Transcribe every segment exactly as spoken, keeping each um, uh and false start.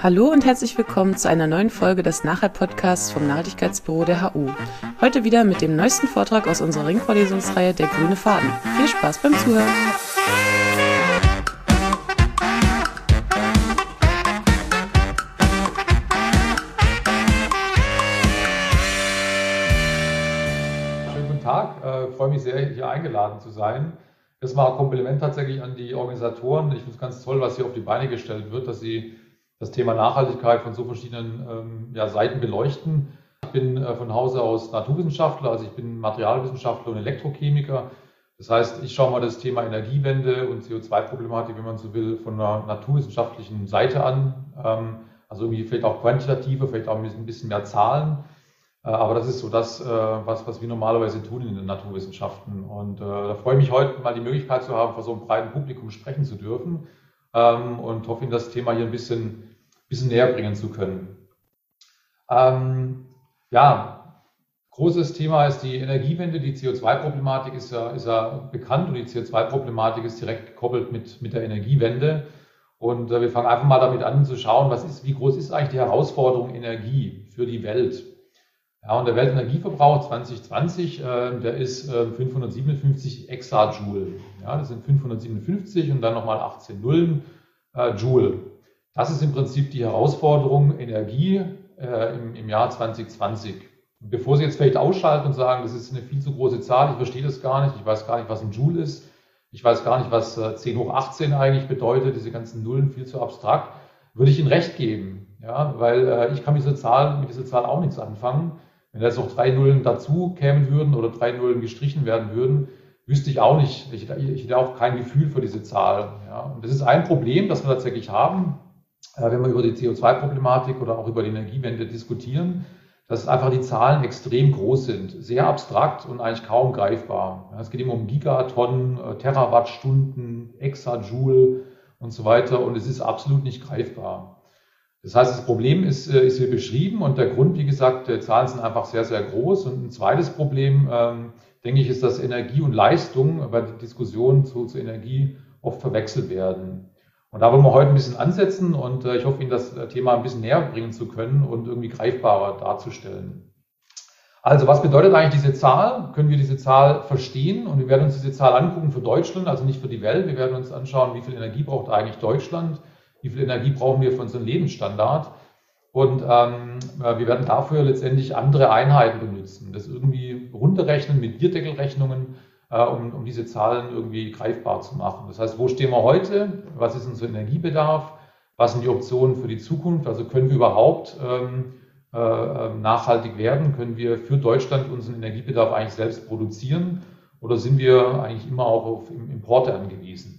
Hallo und herzlich willkommen zu einer neuen Folge des Nachhalt-Podcasts vom Nachhaltigkeitsbüro der H U. Heute wieder mit dem neuesten Vortrag aus unserer Ringvorlesungsreihe Der grüne Faden. Viel Spaß beim Zuhören! Schönen guten Tag, ich äh, freue mich sehr, hier eingeladen zu sein. Das war ein Kompliment tatsächlich an die Organisatoren. Ich finde es ganz toll, was hier auf die Beine gestellt wird, dass sie das Thema Nachhaltigkeit von so verschiedenen ähm, ja, Seiten beleuchten. Ich bin äh, von Hause aus Naturwissenschaftler, also ich bin Materialwissenschaftler und Elektrochemiker. Das heißt, ich schaue mal das Thema Energiewende und C O zwei Problematik, wenn man so will, von einer naturwissenschaftlichen Seite an. Ähm, also irgendwie vielleicht auch quantitativer, vielleicht auch ein bisschen mehr Zahlen. Äh, aber das ist so das, äh, was, was wir normalerweise tun in den Naturwissenschaften. Und äh, da freue ich mich heute mal die Möglichkeit zu haben, vor so einem breiten Publikum sprechen zu dürfen. Ähm, und hoffe, Ihnen das Thema hier ein bisschen, bisschen näher bringen zu können. Ähm, ja, großes Thema ist die Energiewende. Die C O zwei Problematik ist ja, ist ja bekannt und die C O zwei Problematik ist direkt gekoppelt mit, mit der Energiewende. Und äh, wir fangen einfach mal damit an zu schauen, was ist, wie groß ist eigentlich die Herausforderung Energie für die Welt? Ja, und der Weltenergieverbrauch zwanzig zwanzig, äh, der ist äh, fünfhundertsiebenundfünfzig Exajoule. Ja, das sind fünfhundertsiebenundfünfzig und dann nochmal achtzehn Nullen äh, Joule. Das ist im Prinzip die Herausforderung Energie äh, im, im Jahr zwanzig zwanzig. Und bevor Sie jetzt vielleicht ausschalten und sagen, das ist eine viel zu große Zahl, ich verstehe das gar nicht, ich weiß gar nicht, was ein Joule ist, ich weiß gar nicht, was äh, zehn hoch achtzehn eigentlich bedeutet, diese ganzen Nullen, viel zu abstrakt, würde ich Ihnen recht geben. Ja, weil äh, ich kann mit dieser Zahl, mit dieser Zahl auch nichts anfangen. Wenn da jetzt noch drei Nullen dazu kämen würden oder drei Nullen gestrichen werden würden, wüsste ich auch nicht, ich, ich hätte auch kein Gefühl für diese Zahl. Ja. Und das ist ein Problem, das wir tatsächlich haben, äh, wenn wir über die C O zwei Problematik oder auch über die Energiewende diskutieren, dass einfach die Zahlen extrem groß sind, sehr abstrakt und eigentlich kaum greifbar. Ja, es geht immer um Gigatonnen, äh, Terawattstunden, Exajoule und so weiter und es ist absolut nicht greifbar. Das heißt, das Problem ist, ist hier beschrieben und der Grund, wie gesagt, die Zahlen sind einfach sehr, sehr groß. Und ein zweites Problem, ähm, denke ich, ist, dass Energie und Leistung bei der Diskussion zu, zu Energie oft verwechselt werden. Und da wollen wir heute ein bisschen ansetzen und äh, ich hoffe, Ihnen das Thema ein bisschen näher bringen zu können und irgendwie greifbarer darzustellen. Also, was bedeutet eigentlich diese Zahl? Können wir diese Zahl verstehen? Und wir werden uns diese Zahl angucken für Deutschland, also nicht für die Welt. Wir werden uns anschauen, wie viel Energie braucht eigentlich Deutschland? Wie viel Energie brauchen wir für unseren Lebensstandard? Und ähm, wir werden dafür letztendlich andere Einheiten benutzen, das irgendwie runterrechnen mit Bierdeckelrechnungen, äh, um, um diese Zahlen irgendwie greifbar zu machen. Das heißt, wo stehen wir heute? Was ist unser Energiebedarf? Was sind die Optionen für die Zukunft? Also können wir überhaupt ähm, äh, nachhaltig werden? Können wir für Deutschland unseren Energiebedarf eigentlich selbst produzieren? Oder sind wir eigentlich immer auch auf Importe angewiesen?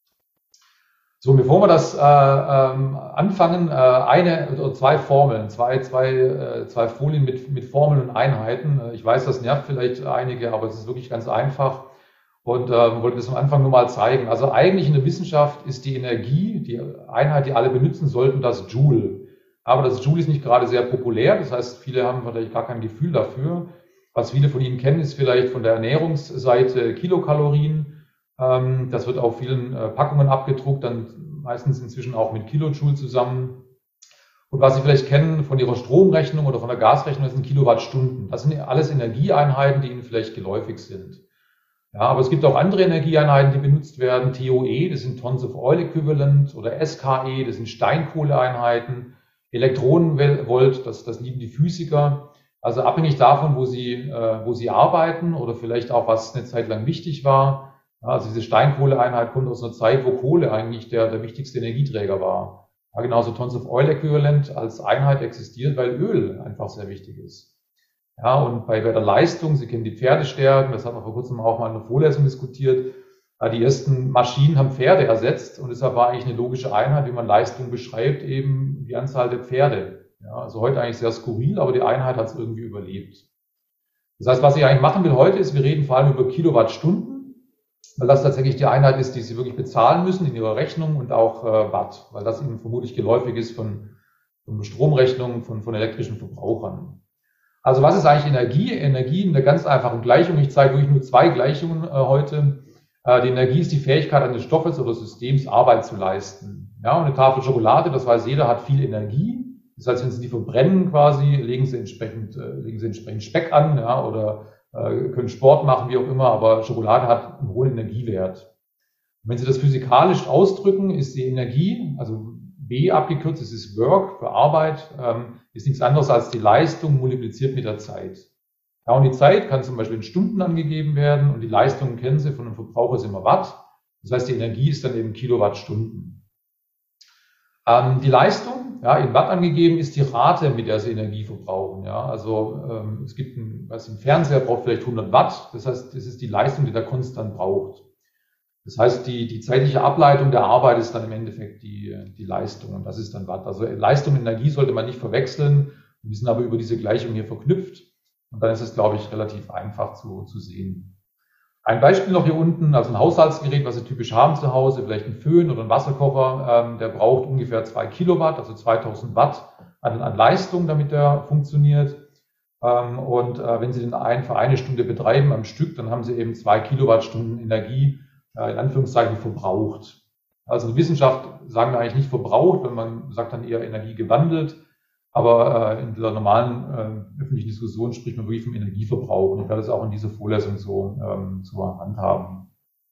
So, bevor wir das äh, ähm, anfangen, äh, eine oder zwei Formeln, zwei, zwei, äh, zwei Folien mit, mit Formeln und Einheiten. Ich weiß, das nervt vielleicht einige, aber es ist wirklich ganz einfach und äh, wollte das am Anfang nur mal zeigen. Also eigentlich in der Wissenschaft ist die Energie, die Einheit, die alle benutzen sollten, das Joule. Aber das Joule ist nicht gerade sehr populär, das heißt, viele haben vielleicht gar kein Gefühl dafür. Was viele von Ihnen kennen, ist vielleicht von der Ernährungsseite Kilokalorien. Das wird auf vielen Packungen abgedruckt, dann meistens inzwischen auch mit Kilojoule zusammen. Und was Sie vielleicht kennen von Ihrer Stromrechnung oder von der Gasrechnung, das sind Kilowattstunden. Das sind alles Energieeinheiten, die Ihnen vielleicht geläufig sind. Ja, aber es gibt auch andere Energieeinheiten, die benutzt werden. T O E, das sind Tons of Oil Equivalent, oder S K E, das sind Steinkohleeinheiten. Elektronenvolt, das, das lieben die Physiker. Also abhängig davon, wo Sie, äh, wo Sie arbeiten oder vielleicht auch, was eine Zeit lang wichtig war. Also diese Steinkohleeinheit kommt aus einer Zeit, wo Kohle eigentlich der, der wichtigste Energieträger war. Ja, genauso Tons of Oil Equivalent als Einheit existiert, weil Öl einfach sehr wichtig ist. Ja, und bei, bei der Leistung, Sie kennen die Pferdestärken, das hat man vor kurzem auch mal in einer Vorlesung diskutiert. Die ersten Maschinen haben Pferde ersetzt und deshalb war eigentlich eine logische Einheit, wie man Leistung beschreibt, eben die Anzahl der Pferde. Ja, also heute eigentlich sehr skurril, aber die Einheit hat es irgendwie überlebt. Das heißt, was ich eigentlich machen will heute ist, wir reden vor allem über Kilowattstunden, weil das tatsächlich die Einheit ist, die Sie wirklich bezahlen müssen in Ihrer Rechnung und auch äh, Watt, weil das Ihnen vermutlich geläufig ist von, von Stromrechnungen, von, von elektrischen Verbrauchern. Also was ist eigentlich Energie? Energie in der ganz einfachen Gleichung. Ich zeige wirklich nur zwei Gleichungen äh, heute. Äh, die Energie ist die Fähigkeit eines Stoffes oder Systems, Arbeit zu leisten. Ja, und eine Tafel Schokolade, das weiß jeder, hat viel Energie. Das heißt, wenn Sie die verbrennen quasi, legen Sie entsprechend, äh, legen Sie entsprechend Speck an, ja, oder äh, können Sport machen, wie auch immer, aber Schokolade hat einen hohen Energiewert. Und wenn Sie das physikalisch ausdrücken, ist die Energie, also W abgekürzt, das ist Work für Arbeit, ähm, ist nichts anderes als die Leistung multipliziert mit der Zeit. Ja, und die Zeit kann zum Beispiel in Stunden angegeben werden und die Leistung, kennen Sie von einem Verbraucher, ist immer Watt. Das heißt, die Energie ist dann eben Kilowattstunden. Ähm, die Leistung, ja, in Watt angegeben, ist die Rate, mit der Sie Energie verbrauchen. Ja, also ähm, es gibt ein, was ein Fernseher braucht vielleicht hundert Watt. Das heißt, das ist die Leistung, die der konstant braucht. Das heißt, die, die zeitliche Ableitung der Arbeit ist dann im Endeffekt die, die Leistung und das ist dann Watt. Also Leistung und Energie sollte man nicht verwechseln. Wir sind aber über diese Gleichung hier verknüpft und dann ist es, glaube ich, relativ einfach zu, zu sehen. Ein Beispiel noch hier unten, also ein Haushaltsgerät, was Sie typisch haben zu Hause, vielleicht ein Föhn oder ein Wasserkocher, ähm, der braucht ungefähr zwei Kilowatt, also zweitausend Watt an, an Leistung, damit der funktioniert. Ähm, und äh, wenn Sie den einen für eine Stunde betreiben am Stück, dann haben Sie eben zwei Kilowattstunden Energie, in Anführungszeichen verbraucht. Also in der Wissenschaft sagen wir eigentlich nicht verbraucht, wenn man sagt dann eher Energie gewandelt, aber äh, in der normalen äh, öffentlichen Diskussion spricht man wirklich vom Energieverbrauch und ich werde das auch in dieser Vorlesung so ähm, so handhaben.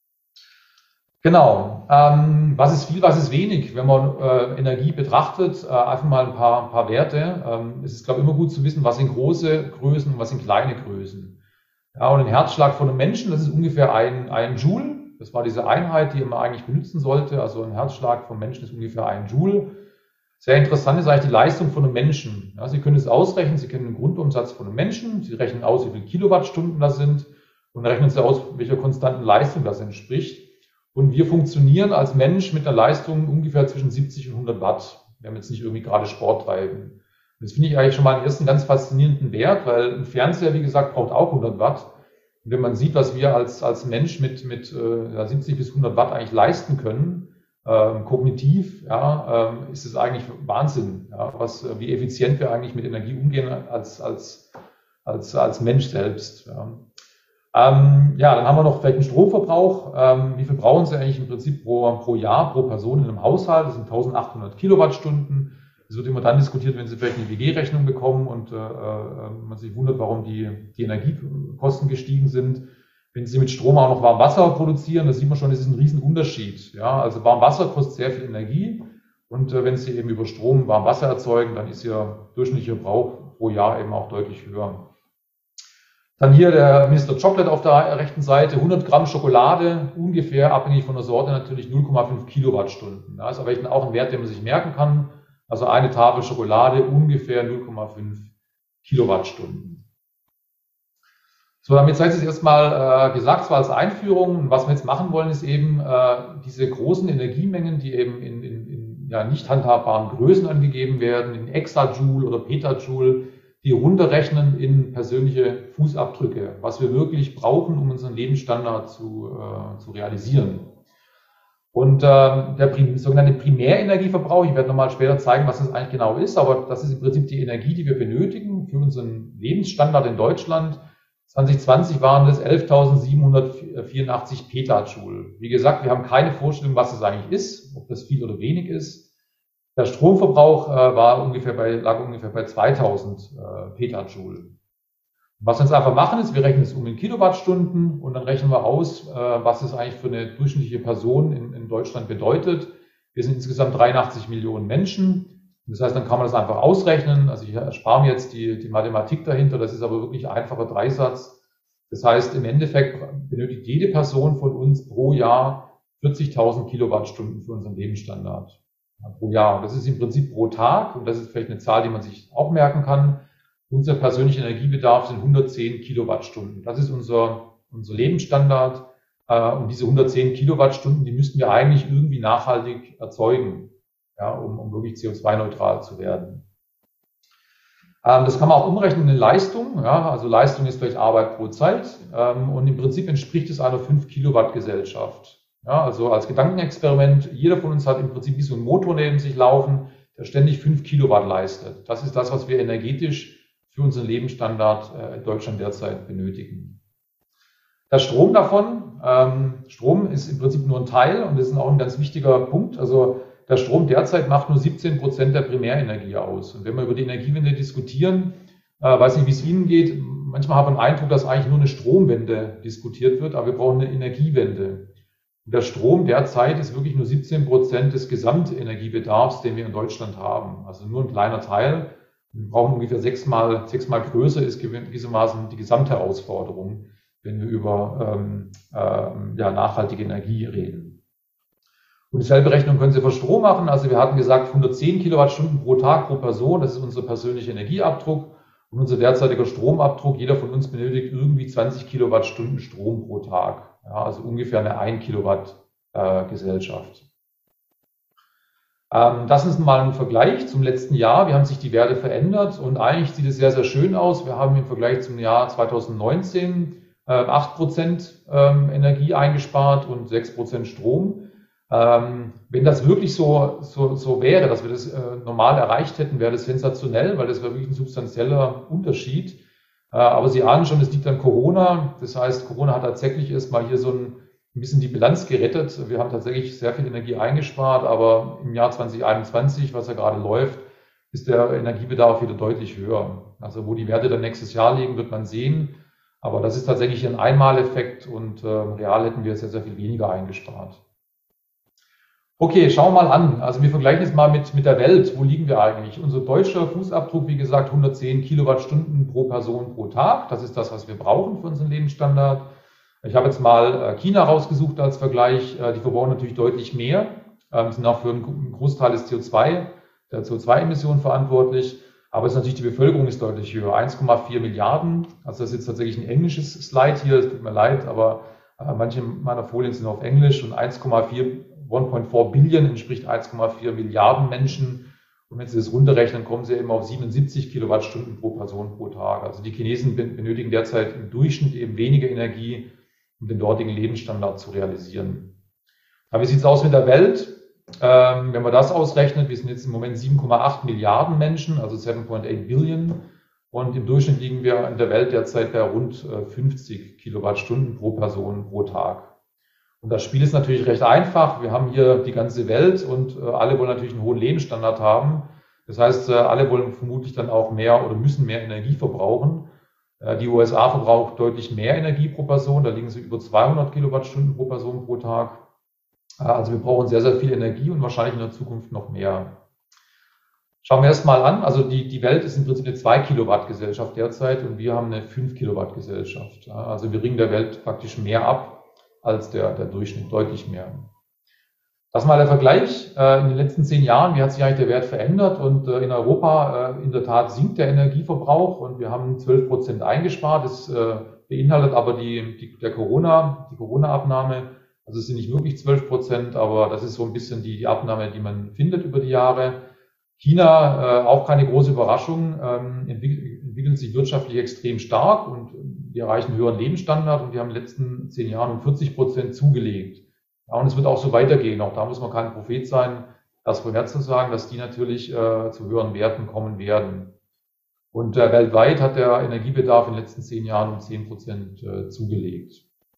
Genau. Ähm, was ist viel, was ist wenig? Wenn man äh, Energie betrachtet, äh, einfach mal ein paar, ein paar Werte. Ähm, es ist, glaube ich, immer gut zu wissen, was sind große Größen und was sind kleine Größen. Ja, und ein Herzschlag von einem Menschen, das ist ungefähr ein, ein Joule. Das war diese Einheit, die man eigentlich benutzen sollte. Also ein Herzschlag vom Menschen ist ungefähr ein Joule. Sehr interessant ist eigentlich die Leistung von einem Menschen. Ja, Sie können es ausrechnen, Sie kennen den Grundumsatz von einem Menschen, Sie rechnen aus, wie viele Kilowattstunden das sind und dann rechnen Sie aus, welcher konstanten Leistung das entspricht. Und wir funktionieren als Mensch mit einer Leistung ungefähr zwischen siebzig und hundert Watt. Wir haben jetzt nicht irgendwie gerade Sport treiben. Das finde ich eigentlich schon mal einen ersten ganz faszinierenden Wert, weil ein Fernseher, wie gesagt, braucht auch hundert Watt. Und wenn man sieht, was wir als, als Mensch mit, mit äh, siebzig bis hundert Watt eigentlich leisten können, ähm, kognitiv, ja, ähm, ist es eigentlich Wahnsinn, ja, was, wie effizient wir eigentlich mit Energie umgehen als, als, als, als Mensch selbst. Ja. Ähm, ja, dann haben wir noch vielleicht einen Stromverbrauch. Ähm, wie viel brauchen Sie eigentlich im Prinzip pro, pro Jahr, pro Person in einem Haushalt? Das sind eintausendachthundert Kilowattstunden. Das wird immer dann diskutiert, wenn Sie vielleicht eine W G-Rechnung bekommen und äh, man sich wundert, warum die, die Energiekosten gestiegen sind. Wenn Sie mit Strom auch noch Warmwasser produzieren, da sieht man schon, das ist ein Riesenunterschied. Ja, also Warmwasser kostet sehr viel Energie und äh, wenn Sie eben über Strom Warmwasser erzeugen, dann ist Ihr durchschnittlicher Verbrauch pro Jahr eben auch deutlich höher. Dann hier der Mister Chocolate auf der rechten Seite, hundert Gramm Schokolade, ungefähr abhängig von der Sorte natürlich null Komma fünf Kilowattstunden. Das ist aber auch ein Wert, den man sich merken kann. Also eine Tafel Schokolade ungefähr null Komma fünf Kilowattstunden. So, damit sei es jetzt erstmal äh, gesagt, zwar als Einführung. Und was wir jetzt machen wollen, ist eben äh, diese großen Energiemengen, die eben in, in, in ja, nicht handhabbaren Größen angegeben werden, in Exajoule oder Petajoule, die runterrechnen in persönliche Fußabdrücke, was wir wirklich brauchen, um unseren Lebensstandard zu, äh, zu realisieren. Und äh, der prim sogenannte Primärenergieverbrauch, ich werde nochmal später zeigen, was das eigentlich genau ist, aber das ist im Prinzip die Energie, die wir benötigen für unseren Lebensstandard in Deutschland. zwanzig zwanzig waren das elftausendsiebenhundertvierundachtzig Petajoule. Wie gesagt, wir haben keine Vorstellung, was das eigentlich ist, ob das viel oder wenig ist. Der Stromverbrauch äh, war ungefähr bei, lag ungefähr bei zweitausend äh, Petajoule. Was wir jetzt einfach machen, ist, wir rechnen es um in Kilowattstunden und dann rechnen wir aus, äh, was es eigentlich für eine durchschnittliche Person in, in Deutschland bedeutet. Wir sind insgesamt dreiundachtzig Millionen Menschen. Das heißt, dann kann man das einfach ausrechnen. Also ich erspare mir jetzt die, die Mathematik dahinter. Das ist aber wirklich ein einfacher Dreisatz. Das heißt, im Endeffekt benötigt jede Person von uns pro Jahr vierzigtausend Kilowattstunden für unseren Lebensstandard. Ja, pro Jahr. Und das ist im Prinzip pro Tag. Und das ist vielleicht eine Zahl, die man sich auch merken kann. Unser persönlicher Energiebedarf sind hundertzehn Kilowattstunden. Das ist unser, unser Lebensstandard. Und diese hundertzehn Kilowattstunden, die müssten wir eigentlich irgendwie nachhaltig erzeugen, ja, um, um wirklich C O zwei neutral zu werden. Das kann man auch umrechnen in Leistung. Ja, also Leistung ist vielleicht Arbeit pro Zeit. Und im Prinzip entspricht es einer fünf Kilowatt Gesellschaft. Ja, also als Gedankenexperiment, jeder von uns hat im Prinzip wie so ein Motor neben sich laufen, der ständig fünf Kilowatt leistet. Das ist das, was wir energetisch für unseren Lebensstandard in Deutschland derzeit benötigen. Der Strom davon, Ähm, Strom ist im Prinzip nur ein Teil und das ist auch ein ganz wichtiger Punkt. Also der Strom derzeit macht nur siebzehn Prozent der Primärenergie aus. Und wenn wir über die Energiewende diskutieren, äh, weiß nicht, wie es Ihnen geht, manchmal haben wir den Eindruck, dass eigentlich nur eine Stromwende diskutiert wird, aber wir brauchen eine Energiewende. Und der Strom derzeit ist wirklich nur siebzehn Prozent des Gesamtenergiebedarfs, den wir in Deutschland haben. Also nur ein kleiner Teil. Wir brauchen ungefähr sechsmal, sechsmal größer ist gewissermaßen die Gesamtherausforderung, wenn wir über ähm, äh, ja, nachhaltige Energie reden. Und dieselbe Rechnung können Sie für Strom machen. Also wir hatten gesagt hundertzehn Kilowattstunden pro Tag pro Person. Das ist unser persönlicher Energieabdruck. Und unser derzeitiger Stromabdruck, jeder von uns benötigt irgendwie zwanzig Kilowattstunden Strom pro Tag. Ja, also ungefähr eine ein Kilowatt äh, Gesellschaft. Ähm, das ist mal ein Vergleich zum letzten Jahr. Wie haben sich die Werte verändert? Und eigentlich sieht es sehr, sehr schön aus. Wir haben im Vergleich zum Jahr zweitausendneunzehn äh, acht Prozent ähm, Energie eingespart und sechs Prozent Strom. Ähm, wenn das wirklich so, so, so wäre, dass wir das äh, normal erreicht hätten, wäre das sensationell, weil das wäre wirklich ein substanzieller Unterschied. Äh, aber Sie ahnen schon, es liegt an Corona. Das heißt, Corona hat tatsächlich erstmal hier so ein, ein bisschen die Bilanz gerettet. Wir haben tatsächlich sehr viel Energie eingespart, aber im Jahr zweitausendeinundzwanzig, was ja gerade läuft, ist der Energiebedarf wieder deutlich höher. Also wo die Werte dann nächstes Jahr liegen, wird man sehen. Aber das ist tatsächlich ein Einmaleffekt und äh, real hätten wir sehr, sehr viel weniger eingespart. Okay, schauen wir mal an. Also wir vergleichen jetzt mal mit, mit der Welt. Wo liegen wir eigentlich? Unser deutscher Fußabdruck, wie gesagt, hundertzehn Kilowattstunden pro Person pro Tag. Das ist das, was wir brauchen für unseren Lebensstandard. Ich habe jetzt mal China rausgesucht als Vergleich. Die verbrauchen natürlich deutlich mehr, sind auch für einen Großteil des C O zwei, der C O zwei Emissionen verantwortlich. Aber es ist natürlich, die Bevölkerung ist deutlich höher, eins Komma vier Milliarden. Also das ist jetzt tatsächlich ein englisches Slide hier, es tut mir leid, aber manche meiner Folien sind auf Englisch und eins Komma vier eins Komma vier Billion entspricht eins Komma vier Milliarden Menschen. Und wenn Sie das runterrechnen, kommen Sie eben auf siebenundsiebzig Kilowattstunden pro Person pro Tag. Also die Chinesen benötigen derzeit im Durchschnitt eben weniger Energie, um den dortigen Lebensstandard zu realisieren. Aber wie sieht es aus mit der Welt? Ähm, wenn man das ausrechnet, wir sind jetzt im Moment sieben Komma acht Milliarden Menschen, also sieben Komma acht Billion. Und im Durchschnitt liegen wir in der Welt derzeit bei rund fünfzig Kilowattstunden pro Person pro Tag. Und das Spiel ist natürlich recht einfach. Wir haben hier die ganze Welt und äh, alle wollen natürlich einen hohen Lebensstandard haben. Das heißt, äh, alle wollen vermutlich dann auch mehr oder müssen mehr Energie verbrauchen. Äh, die U S A verbraucht deutlich mehr Energie pro Person. Da liegen sie über zweihundert Kilowattstunden pro Person pro Tag. Äh, also wir brauchen sehr, sehr viel Energie und wahrscheinlich in der Zukunft noch mehr. Schauen wir erst mal an. Also die, die Welt ist im Prinzip eine zwei Kilowatt Gesellschaft derzeit und wir haben eine fünf Kilowatt Gesellschaft. Also wir ringen der Welt praktisch mehr ab als der, der Durchschnitt, deutlich mehr. Das mal der Vergleich. In den letzten zehn Jahren, wie hat sich eigentlich der Wert verändert? Und in Europa in der Tat sinkt der Energieverbrauch und wir haben zwölf Prozent eingespart. Das beinhaltet aber die, die, der Corona, die Corona-Abnahme. Also es sind nicht wirklich zwölf Prozent, aber das ist so ein bisschen die, die Abnahme, die man findet über die Jahre. China, auch keine große Überraschung, entwickelt, entwickelt sich wirtschaftlich extrem stark und die erreichen einen höheren Lebensstandard und die haben in den letzten zehn Jahren um vierzig Prozent zugelegt. Ja, und es wird auch so weitergehen. Auch da muss man kein Prophet sein, das vorherzusagen, dass die natürlich äh, zu höheren Werten kommen werden. Und äh, weltweit hat der Energiebedarf in den letzten zehn Jahren um zehn Prozent äh, zugelegt.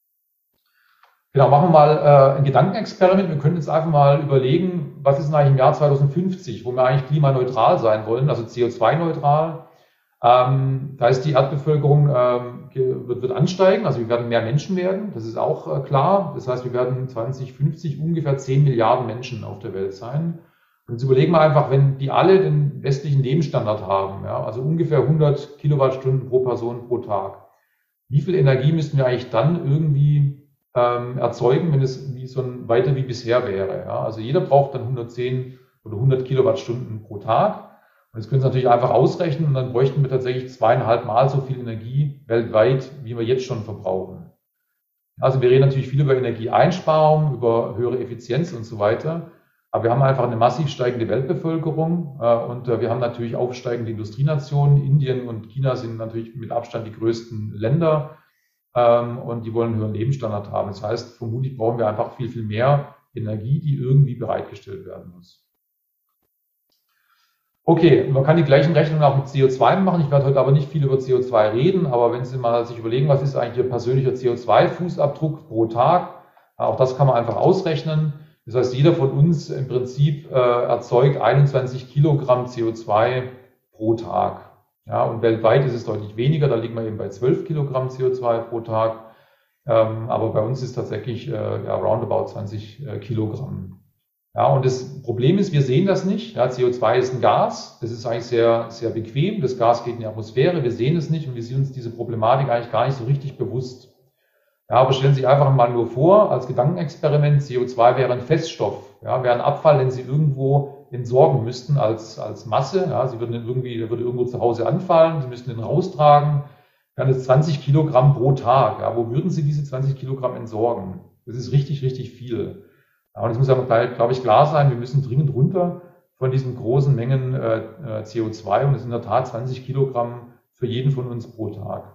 Genau, machen wir mal äh, ein Gedankenexperiment. Wir können jetzt einfach mal überlegen, was ist denn eigentlich im Jahr zweitausendfünfzig, wo wir eigentlich klimaneutral sein wollen, also C O zwei neutral. Ähm, da ist die Erdbevölkerung ähm, wird, wird ansteigen, also wir werden mehr Menschen werden, das ist auch äh, klar. Das heißt, wir werden zweitausendfünfzig ungefähr zehn Milliarden Menschen auf der Welt sein. Und jetzt überlegen wir einfach, wenn die alle den westlichen Lebensstandard haben, ja, also ungefähr hundert Kilowattstunden pro Person pro Tag, wie viel Energie müssten wir eigentlich dann irgendwie ähm, erzeugen, wenn es wie so ein weiter wie bisher wäre? Ja? Also jeder braucht dann hundertzehn oder hundert Kilowattstunden pro Tag. Und jetzt können Sie natürlich einfach ausrechnen und dann bräuchten wir tatsächlich zweieinhalb Mal so viel Energie weltweit, wie wir jetzt schon verbrauchen. Also wir reden natürlich viel über Energieeinsparung, über höhere Effizienz und so weiter. Aber wir haben einfach eine massiv steigende Weltbevölkerung und wir haben natürlich aufsteigende Industrienationen. Indien und China sind natürlich mit Abstand die größten Länder und die wollen einen höheren Lebensstandard haben. Das heißt, vermutlich brauchen wir einfach viel, viel mehr Energie, die irgendwie bereitgestellt werden muss. Okay, man kann die gleichen Rechnungen auch mit C O zwei machen. Ich werde heute aber nicht viel über C O zwei reden, aber wenn Sie mal sich überlegen, was ist eigentlich Ihr persönlicher C O zwei Fußabdruck pro Tag, auch das kann man einfach ausrechnen. Das heißt, jeder von uns im Prinzip äh, erzeugt einundzwanzig Kilogramm C O zwei pro Tag. Ja, und weltweit ist es deutlich weniger, da liegt man eben bei zwölf Kilogramm C O zwei pro Tag. Ähm, aber bei uns ist tatsächlich äh, ja, roundabout zwanzig äh, Kilogramm. Ja, und das Problem ist, wir sehen das nicht. Ja, C O zwei ist ein Gas, das ist eigentlich sehr, sehr bequem. Das Gas geht in die Atmosphäre, wir sehen es nicht und wir sind uns diese Problematik eigentlich gar nicht so richtig bewusst. Ja, aber stellen Sie sich einfach mal nur vor, als Gedankenexperiment, C O zwei wäre ein Feststoff, ja, wäre ein Abfall, den Sie irgendwo entsorgen müssten als, als Masse. Ja, Sie würden den irgendwie, der würde irgendwo zu Hause anfallen, Sie müssten den raustragen. Wären das zwanzig Kilogramm pro Tag. Ja, wo würden Sie diese zwanzig Kilogramm entsorgen? Das ist richtig, richtig viel. Ja, und es muss aber, glaube ich, klar sein, wir müssen dringend runter von diesen großen Mengen äh, C O zwei und es sind in der Tat zwanzig Kilogramm für jeden von uns pro Tag.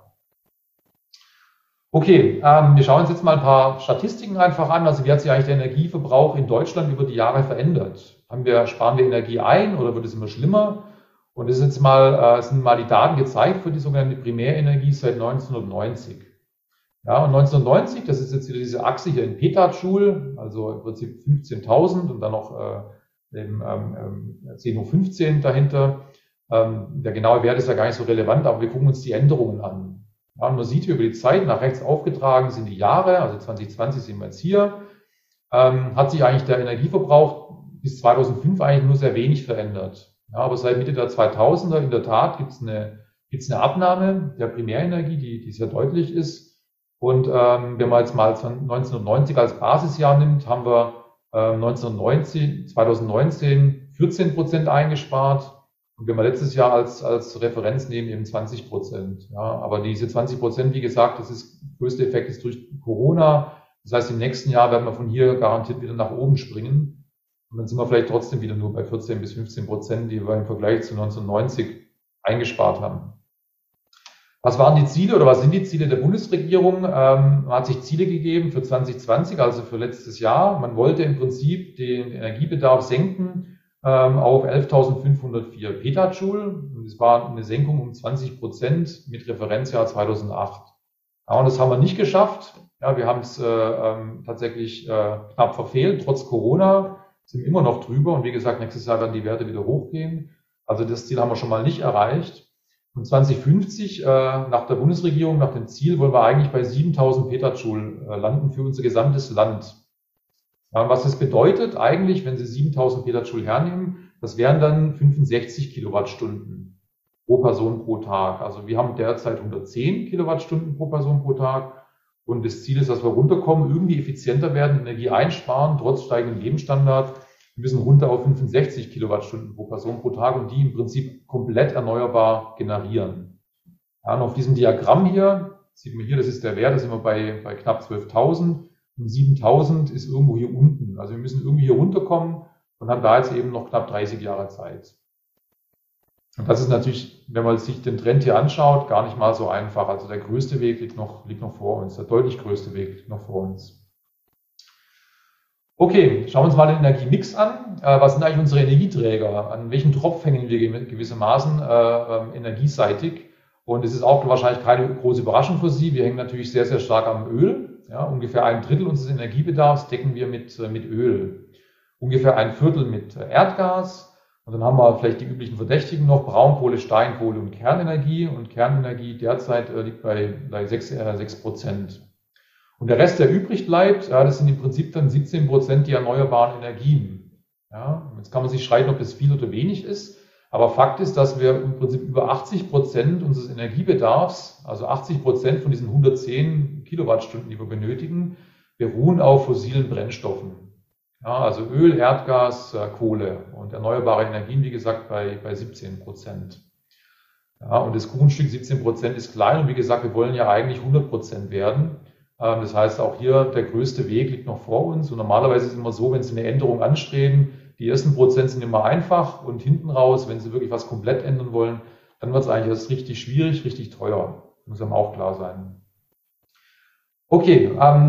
Okay, ähm, wir schauen uns jetzt mal ein paar Statistiken einfach an. Also wie hat sich eigentlich der Energieverbrauch in Deutschland über die Jahre verändert? Haben wir, sparen wir Energie ein oder wird es immer schlimmer? Und das ist jetzt mal, äh, sind mal die Daten gezeigt für die sogenannte Primärenergie seit neunzehnhundertneunzig. Ja, und neunzehnhundertneunzig, das ist jetzt wieder diese Achse hier in Petajoule, also im Prinzip fünfzehntausend und dann noch äh, eben, ähm, zehn hoch fünfzehn dahinter. Ähm, der genaue Wert ist ja gar nicht so relevant, aber wir gucken uns die Änderungen an. Ja, und man sieht hier über die Zeit, nach rechts aufgetragen sind die Jahre, also zwanzig zwanzig sind wir jetzt hier, ähm, hat sich eigentlich der Energieverbrauch bis zweitausendfünf eigentlich nur sehr wenig verändert. Ja, aber seit Mitte der zweitausender in der Tat gibt es eine, gibt's eine Abnahme der Primärenergie, die, die sehr deutlich ist. Und ähm, wenn man jetzt mal neunzehnhundertneunzig als Basisjahr nimmt, haben wir ähm, neunzehnhundertneunzig, zweitausendneunzehn vierzehn Prozent eingespart. Und wenn wir letztes Jahr als, als Referenz nehmen, eben zwanzig Prozent. Ja, aber diese zwanzig Prozent, wie gesagt, das ist, der größte Effekt ist durch Corona. Das heißt, im nächsten Jahr werden wir von hier garantiert wieder nach oben springen. Und dann sind wir vielleicht trotzdem wieder nur bei vierzehn bis fünfzehn Prozent, die wir im Vergleich zu neunzehnhundertneunzig eingespart haben. Was waren die Ziele oder was sind die Ziele der Bundesregierung? Ähm, man hat sich Ziele gegeben für zwanzig zwanzig, also für letztes Jahr. Man wollte im Prinzip den Energiebedarf senken ähm, auf elftausendfünfhundertvier Petajoule. Und das war eine Senkung um zwanzig Prozent mit Referenzjahr zweitausendacht. Ja, und das haben wir nicht geschafft. Ja, wir haben es äh, ähm, tatsächlich äh, knapp verfehlt, trotz Corona. Sind immer noch drüber und wie gesagt, nächstes Jahr werden die Werte wieder hochgehen. Also das Ziel haben wir schon mal nicht erreicht. Und zwanzig fünfzig, äh, nach der Bundesregierung, nach dem Ziel, wollen wir eigentlich bei siebentausend Petajoule äh, landen für unser gesamtes Land. Ja, was das bedeutet eigentlich, wenn Sie siebentausend Petajoule hernehmen, das wären dann fünfundsechzig Kilowattstunden pro Person pro Tag. Also wir haben derzeit hundertzehn Kilowattstunden pro Person pro Tag. Und das Ziel ist, dass wir runterkommen, irgendwie effizienter werden, Energie einsparen, trotz steigendem Lebensstandard. Wir müssen runter auf fünfundsechzig Kilowattstunden pro Person pro Tag und die im Prinzip komplett erneuerbar generieren. Ja, und auf diesem Diagramm hier, sieht man hier, das ist der Wert, da sind wir bei, bei knapp zwölftausend und siebentausend ist irgendwo hier unten. Also wir müssen irgendwie hier runterkommen und haben da jetzt eben noch knapp dreißig Jahre Zeit. Und das ist natürlich, wenn man sich den Trend hier anschaut, gar nicht mal so einfach. Also der größte Weg liegt noch, liegt noch vor uns, der deutlich größte Weg liegt noch vor uns. Okay, schauen wir uns mal den Energiemix an. Äh, was sind eigentlich unsere Energieträger? An welchen Tropf hängen wir gewissermaßen äh, energieseitig? Und es ist auch wahrscheinlich keine große Überraschung für Sie. Wir hängen natürlich sehr, sehr stark am Öl. Ja, ungefähr ein Drittel unseres Energiebedarfs decken wir mit, mit Öl. Ungefähr ein Viertel mit Erdgas. Und dann haben wir vielleicht die üblichen Verdächtigen noch, Braunkohle, Steinkohle und Kernenergie. Und Kernenergie derzeit äh, liegt bei, bei sechs Prozent. Und der Rest, der übrig bleibt, ja, das sind im Prinzip dann siebzehn Prozent die erneuerbaren Energien. Ja, jetzt kann man sich streiten, ob das viel oder wenig ist. Aber Fakt ist, dass wir im Prinzip über achtzig Prozent unseres Energiebedarfs, also achtzig Prozent von diesen hundertzehn Kilowattstunden, die wir benötigen, beruhen auf fossilen Brennstoffen. Ja, also Öl, Erdgas, Kohle und erneuerbare Energien, wie gesagt, bei, bei siebzehn Prozent. Ja, und das Kuchenstück siebzehn Prozent ist klein und wie gesagt, wir wollen ja eigentlich hundert Prozent werden. Das heißt, auch hier der größte Weg liegt noch vor uns. Und normalerweise ist es immer so, wenn Sie eine Änderung anstreben, die ersten Prozent sind immer einfach und hinten raus, wenn Sie wirklich was komplett ändern wollen, dann wird es eigentlich erst richtig schwierig, richtig teuer. Muss einem auch klar sein. Okay, ähm,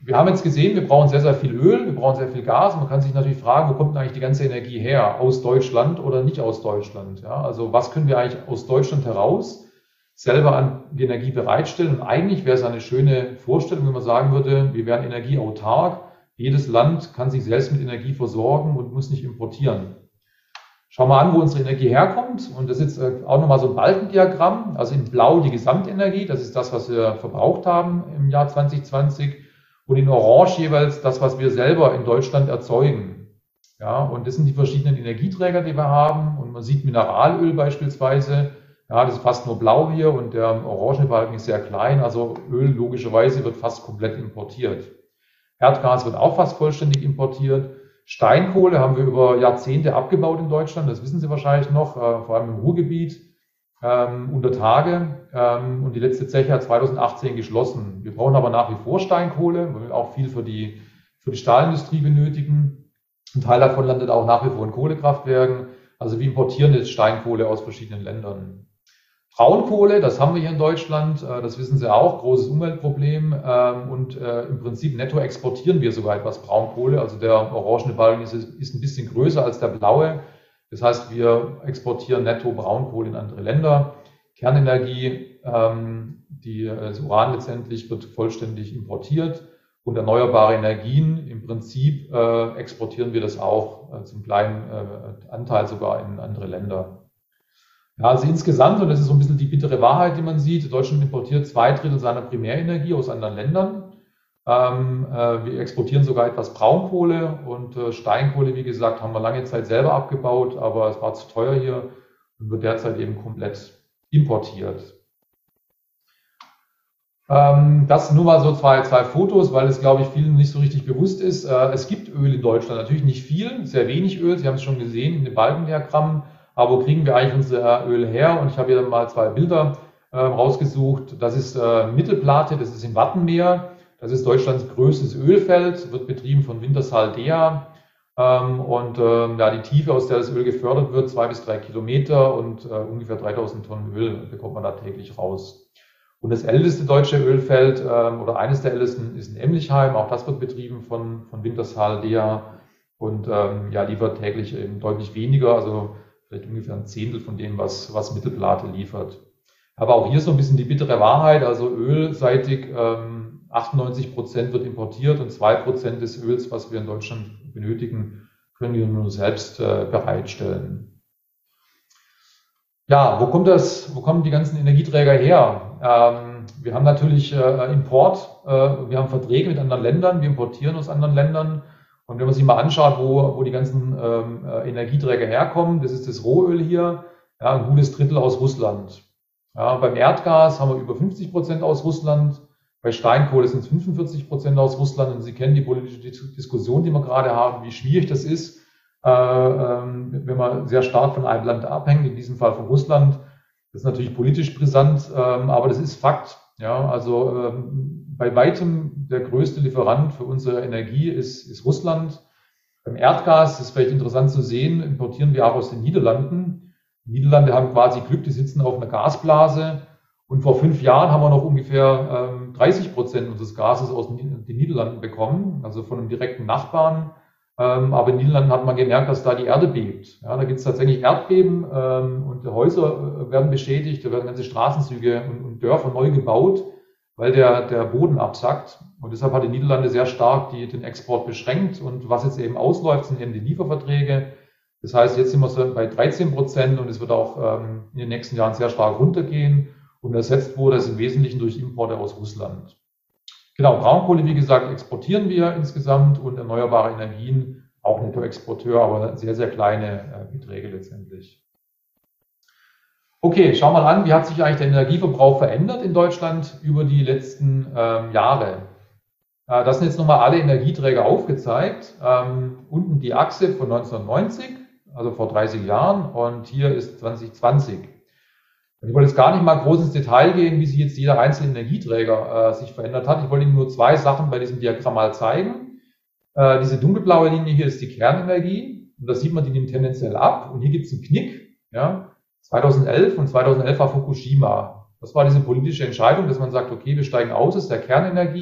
wir haben jetzt gesehen, wir brauchen sehr, sehr viel Öl, wir brauchen sehr viel Gas. Man kann sich natürlich fragen, wo kommt denn eigentlich die ganze Energie her? Aus Deutschland oder nicht aus Deutschland? Ja, also was können wir eigentlich aus Deutschland heraus selber an die Energie bereitstellen? Und eigentlich wäre es eine schöne Vorstellung, wenn man sagen würde, wir wären energieautark. Jedes Land kann sich selbst mit Energie versorgen und muss nicht importieren. Schauen wir an, wo unsere Energie herkommt. Und das ist jetzt auch nochmal so ein Balkendiagramm. Also in Blau die Gesamtenergie, das ist das, was wir verbraucht haben im Jahr zwanzig zwanzig. Und in Orange jeweils das, was wir selber in Deutschland erzeugen. Ja, und das sind die verschiedenen Energieträger, die wir haben. Und man sieht Mineralöl beispielsweise. Ja, das ist fast nur blau hier und der orange Balken ist sehr klein. Also Öl logischerweise wird fast komplett importiert. Erdgas wird auch fast vollständig importiert. Steinkohle haben wir über Jahrzehnte abgebaut in Deutschland, das wissen Sie wahrscheinlich noch, äh, vor allem im Ruhrgebiet, ähm, unter Tage. Ähm, und die letzte Zeche hat zweitausendachtzehn geschlossen. Wir brauchen aber nach wie vor Steinkohle, weil wir auch viel für die, für die Stahlindustrie benötigen. Ein Teil davon landet auch nach wie vor in Kohlekraftwerken. Also wir importieren jetzt Steinkohle aus verschiedenen Ländern. Braunkohle, das haben wir hier in Deutschland, das wissen Sie auch, großes Umweltproblem und im Prinzip netto exportieren wir sogar etwas Braunkohle. Also der orangene Balken ist, ist ein bisschen größer als der blaue. Das heißt, wir exportieren netto Braunkohle in andere Länder. Kernenergie, die, das Uran letztendlich wird vollständig importiert und erneuerbare Energien, im Prinzip exportieren wir das auch zum kleinen Anteil sogar in andere Länder. Ja, also insgesamt, und das ist so ein bisschen die bittere Wahrheit, die man sieht, Deutschland importiert zwei Drittel seiner Primärenergie aus anderen Ländern. Ähm, äh, wir exportieren sogar etwas Braunkohle und äh, Steinkohle, wie gesagt, haben wir lange Zeit selber abgebaut, aber es war zu teuer hier und wird derzeit eben komplett importiert. Ähm, das nur mal so zwei, zwei Fotos, weil es, glaube ich, vielen nicht so richtig bewusst ist. Äh, es gibt Öl in Deutschland, natürlich nicht viel, sehr wenig Öl, Sie haben es schon gesehen in den Balkendiagrammen. Aber wo kriegen wir eigentlich unser Öl her? Und ich habe hier mal zwei Bilder äh, rausgesucht. Das ist äh, Mittelplate, das ist im Wattenmeer. Das ist Deutschlands größtes Ölfeld, wird betrieben von Wintershall Dea. Ähm, und ähm, ja, die Tiefe, aus der das Öl gefördert wird, zwei bis drei Kilometer und äh, ungefähr dreitausend Tonnen Öl bekommt man da täglich raus. Und das älteste deutsche Ölfeld ähm, oder eines der ältesten ist in Emlichheim. Auch das wird betrieben von, von Wintershall Dea und ähm, ja, liefert täglich eben deutlich weniger, also vielleicht ungefähr ein Zehntel von dem, was, was Mittelplate liefert. Aber auch hier so ein bisschen die bittere Wahrheit, also ölseitig ähm, achtundneunzig Prozent wird importiert und zwei Prozent des Öls, was wir in Deutschland benötigen, können wir nur selbst äh, bereitstellen. Ja, wo kommt das, wo kommen die ganzen Energieträger her? Ähm, wir haben natürlich äh, Import, äh, wir haben Verträge mit anderen Ländern, wir importieren aus anderen Ländern. Und wenn man sich mal anschaut, wo, wo die ganzen ähm, Energieträger herkommen, das ist das Rohöl hier, ja, ein gutes Drittel aus Russland. Ja, beim Erdgas haben wir über fünfzig Prozent aus Russland, bei Steinkohle sind es fünfundvierzig Prozent aus Russland. Und Sie kennen die politische Diskussion, die wir gerade haben, wie schwierig das ist, äh, ähm, wenn man sehr stark von einem Land abhängt, in diesem Fall von Russland. Das ist natürlich politisch brisant, ähm, aber das ist Fakt. Ja, also ähm, bei weitem der größte Lieferant für unsere Energie ist, ist Russland. Beim Erdgas, das ist vielleicht interessant zu sehen, importieren wir auch aus den Niederlanden. Die Niederlande haben quasi Glück, die sitzen auf einer Gasblase. Und vor fünf Jahren haben wir noch ungefähr ähm, dreißig Prozent unseres Gases aus den Niederlanden bekommen, also von einem direkten Nachbarn. Ähm, aber in den Niederlanden hat man gemerkt, dass da die Erde bebt. Ja, da gibt es tatsächlich Erdbeben ähm, und Häuser äh, werden beschädigt, da werden ganze Straßenzüge und, und Dörfer neu gebaut, weil der, der Boden absackt. Und deshalb hat die Niederlande sehr stark die, den Export beschränkt. Und was jetzt eben ausläuft, sind eben die Lieferverträge. Das heißt, jetzt sind wir so bei dreizehn Prozent und es wird auch ähm, in den nächsten Jahren sehr stark runtergehen. Und ersetzt wurde es im Wesentlichen durch Importe aus Russland. Genau, Braunkohle, wie gesagt, exportieren wir insgesamt und erneuerbare Energien, auch Nettoexporteur, aber sehr, sehr kleine äh, Beträge letztendlich. Okay, schauen wir mal an, wie hat sich eigentlich der Energieverbrauch verändert in Deutschland über die letzten ähm, Jahre. Äh, das sind jetzt nochmal alle Energieträger aufgezeigt. Ähm, unten die Achse von neunzehnhundertneunzig, also vor dreißig Jahren, und hier ist zwanzig zwanzig. Ich wollte jetzt gar nicht mal groß ins Detail gehen, wie sich jetzt jeder einzelne Energieträger äh, sich verändert hat. Ich wollte Ihnen nur zwei Sachen bei diesem Diagramm mal zeigen. Äh, diese dunkelblaue Linie hier ist die Kernenergie. Und da sieht man, die nimmt tendenziell ab. Und hier gibt es einen Knick. Ja, zweitausendelf und zweitausendelf war Fukushima. Das war diese politische Entscheidung, dass man sagt, okay, wir steigen aus aus der Kernenergie.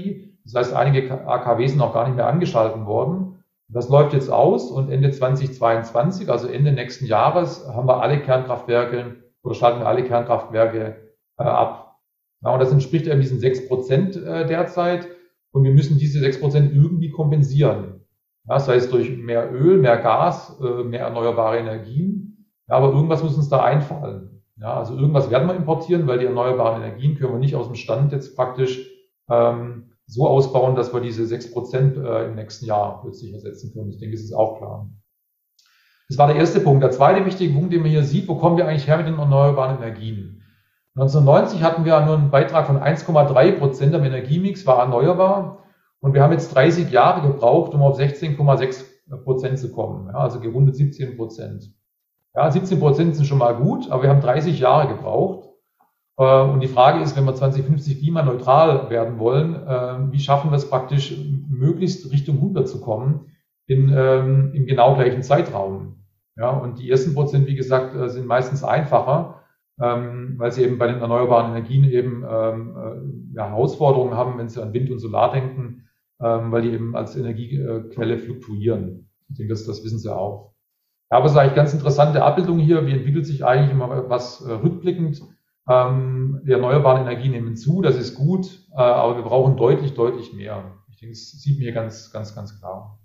Das heißt, einige A K W sind auch gar nicht mehr angeschalten worden. Das läuft jetzt aus und Ende zweitausendzweiundzwanzig, also Ende nächsten Jahres, haben wir alle Kernkraftwerke oder schalten wir alle Kernkraftwerke äh, ab. Ja, und das entspricht eben diesen sechs Prozent äh, derzeit. Und wir müssen diese sechs Prozent irgendwie kompensieren. Ja, sei es durch mehr Öl, mehr Gas, äh, mehr erneuerbare Energien. Ja, aber irgendwas muss uns da einfallen. Ja, also irgendwas werden wir importieren, weil die erneuerbaren Energien können wir nicht aus dem Stand jetzt praktisch ähm, so ausbauen, dass wir diese sechs Prozent äh, im nächsten Jahr plötzlich ersetzen können. Ich denke, das ist auch klar. Das war der erste Punkt. Der zweite wichtige Punkt, den man hier sieht, wo kommen wir eigentlich her mit den erneuerbaren Energien? neunzehnhundertneunzig hatten wir nur einen Beitrag von eins Komma drei Prozent am Energiemix, war erneuerbar. Und wir haben jetzt dreißig Jahre gebraucht, um auf sechzehn Komma sechs Prozent zu kommen. Ja, also gerundet siebzehn Prozent. Ja, siebzehn Prozent sind schon mal gut, aber wir haben dreißig Jahre gebraucht. Und die Frage ist, wenn wir zwanzig fünfzig klimaneutral werden wollen, wie schaffen wir es praktisch, möglichst Richtung hundert zu kommen in, im genau gleichen Zeitraum? Ja, und die ersten Prozent, wie gesagt, sind meistens einfacher, weil sie eben bei den erneuerbaren Energien eben ja, Herausforderungen haben, wenn sie an Wind und Solar denken, weil die eben als Energiequelle fluktuieren. Ich denke, das, das wissen sie auch. Ja, aber es ist eigentlich ganz interessante Abbildung hier. Wie entwickelt sich eigentlich immer was rückblickend? Ähm, die erneuerbaren Energien nehmen zu, das ist gut, äh, aber wir brauchen deutlich, deutlich mehr. Ich denke, das sieht man hier ganz, ganz, ganz klar.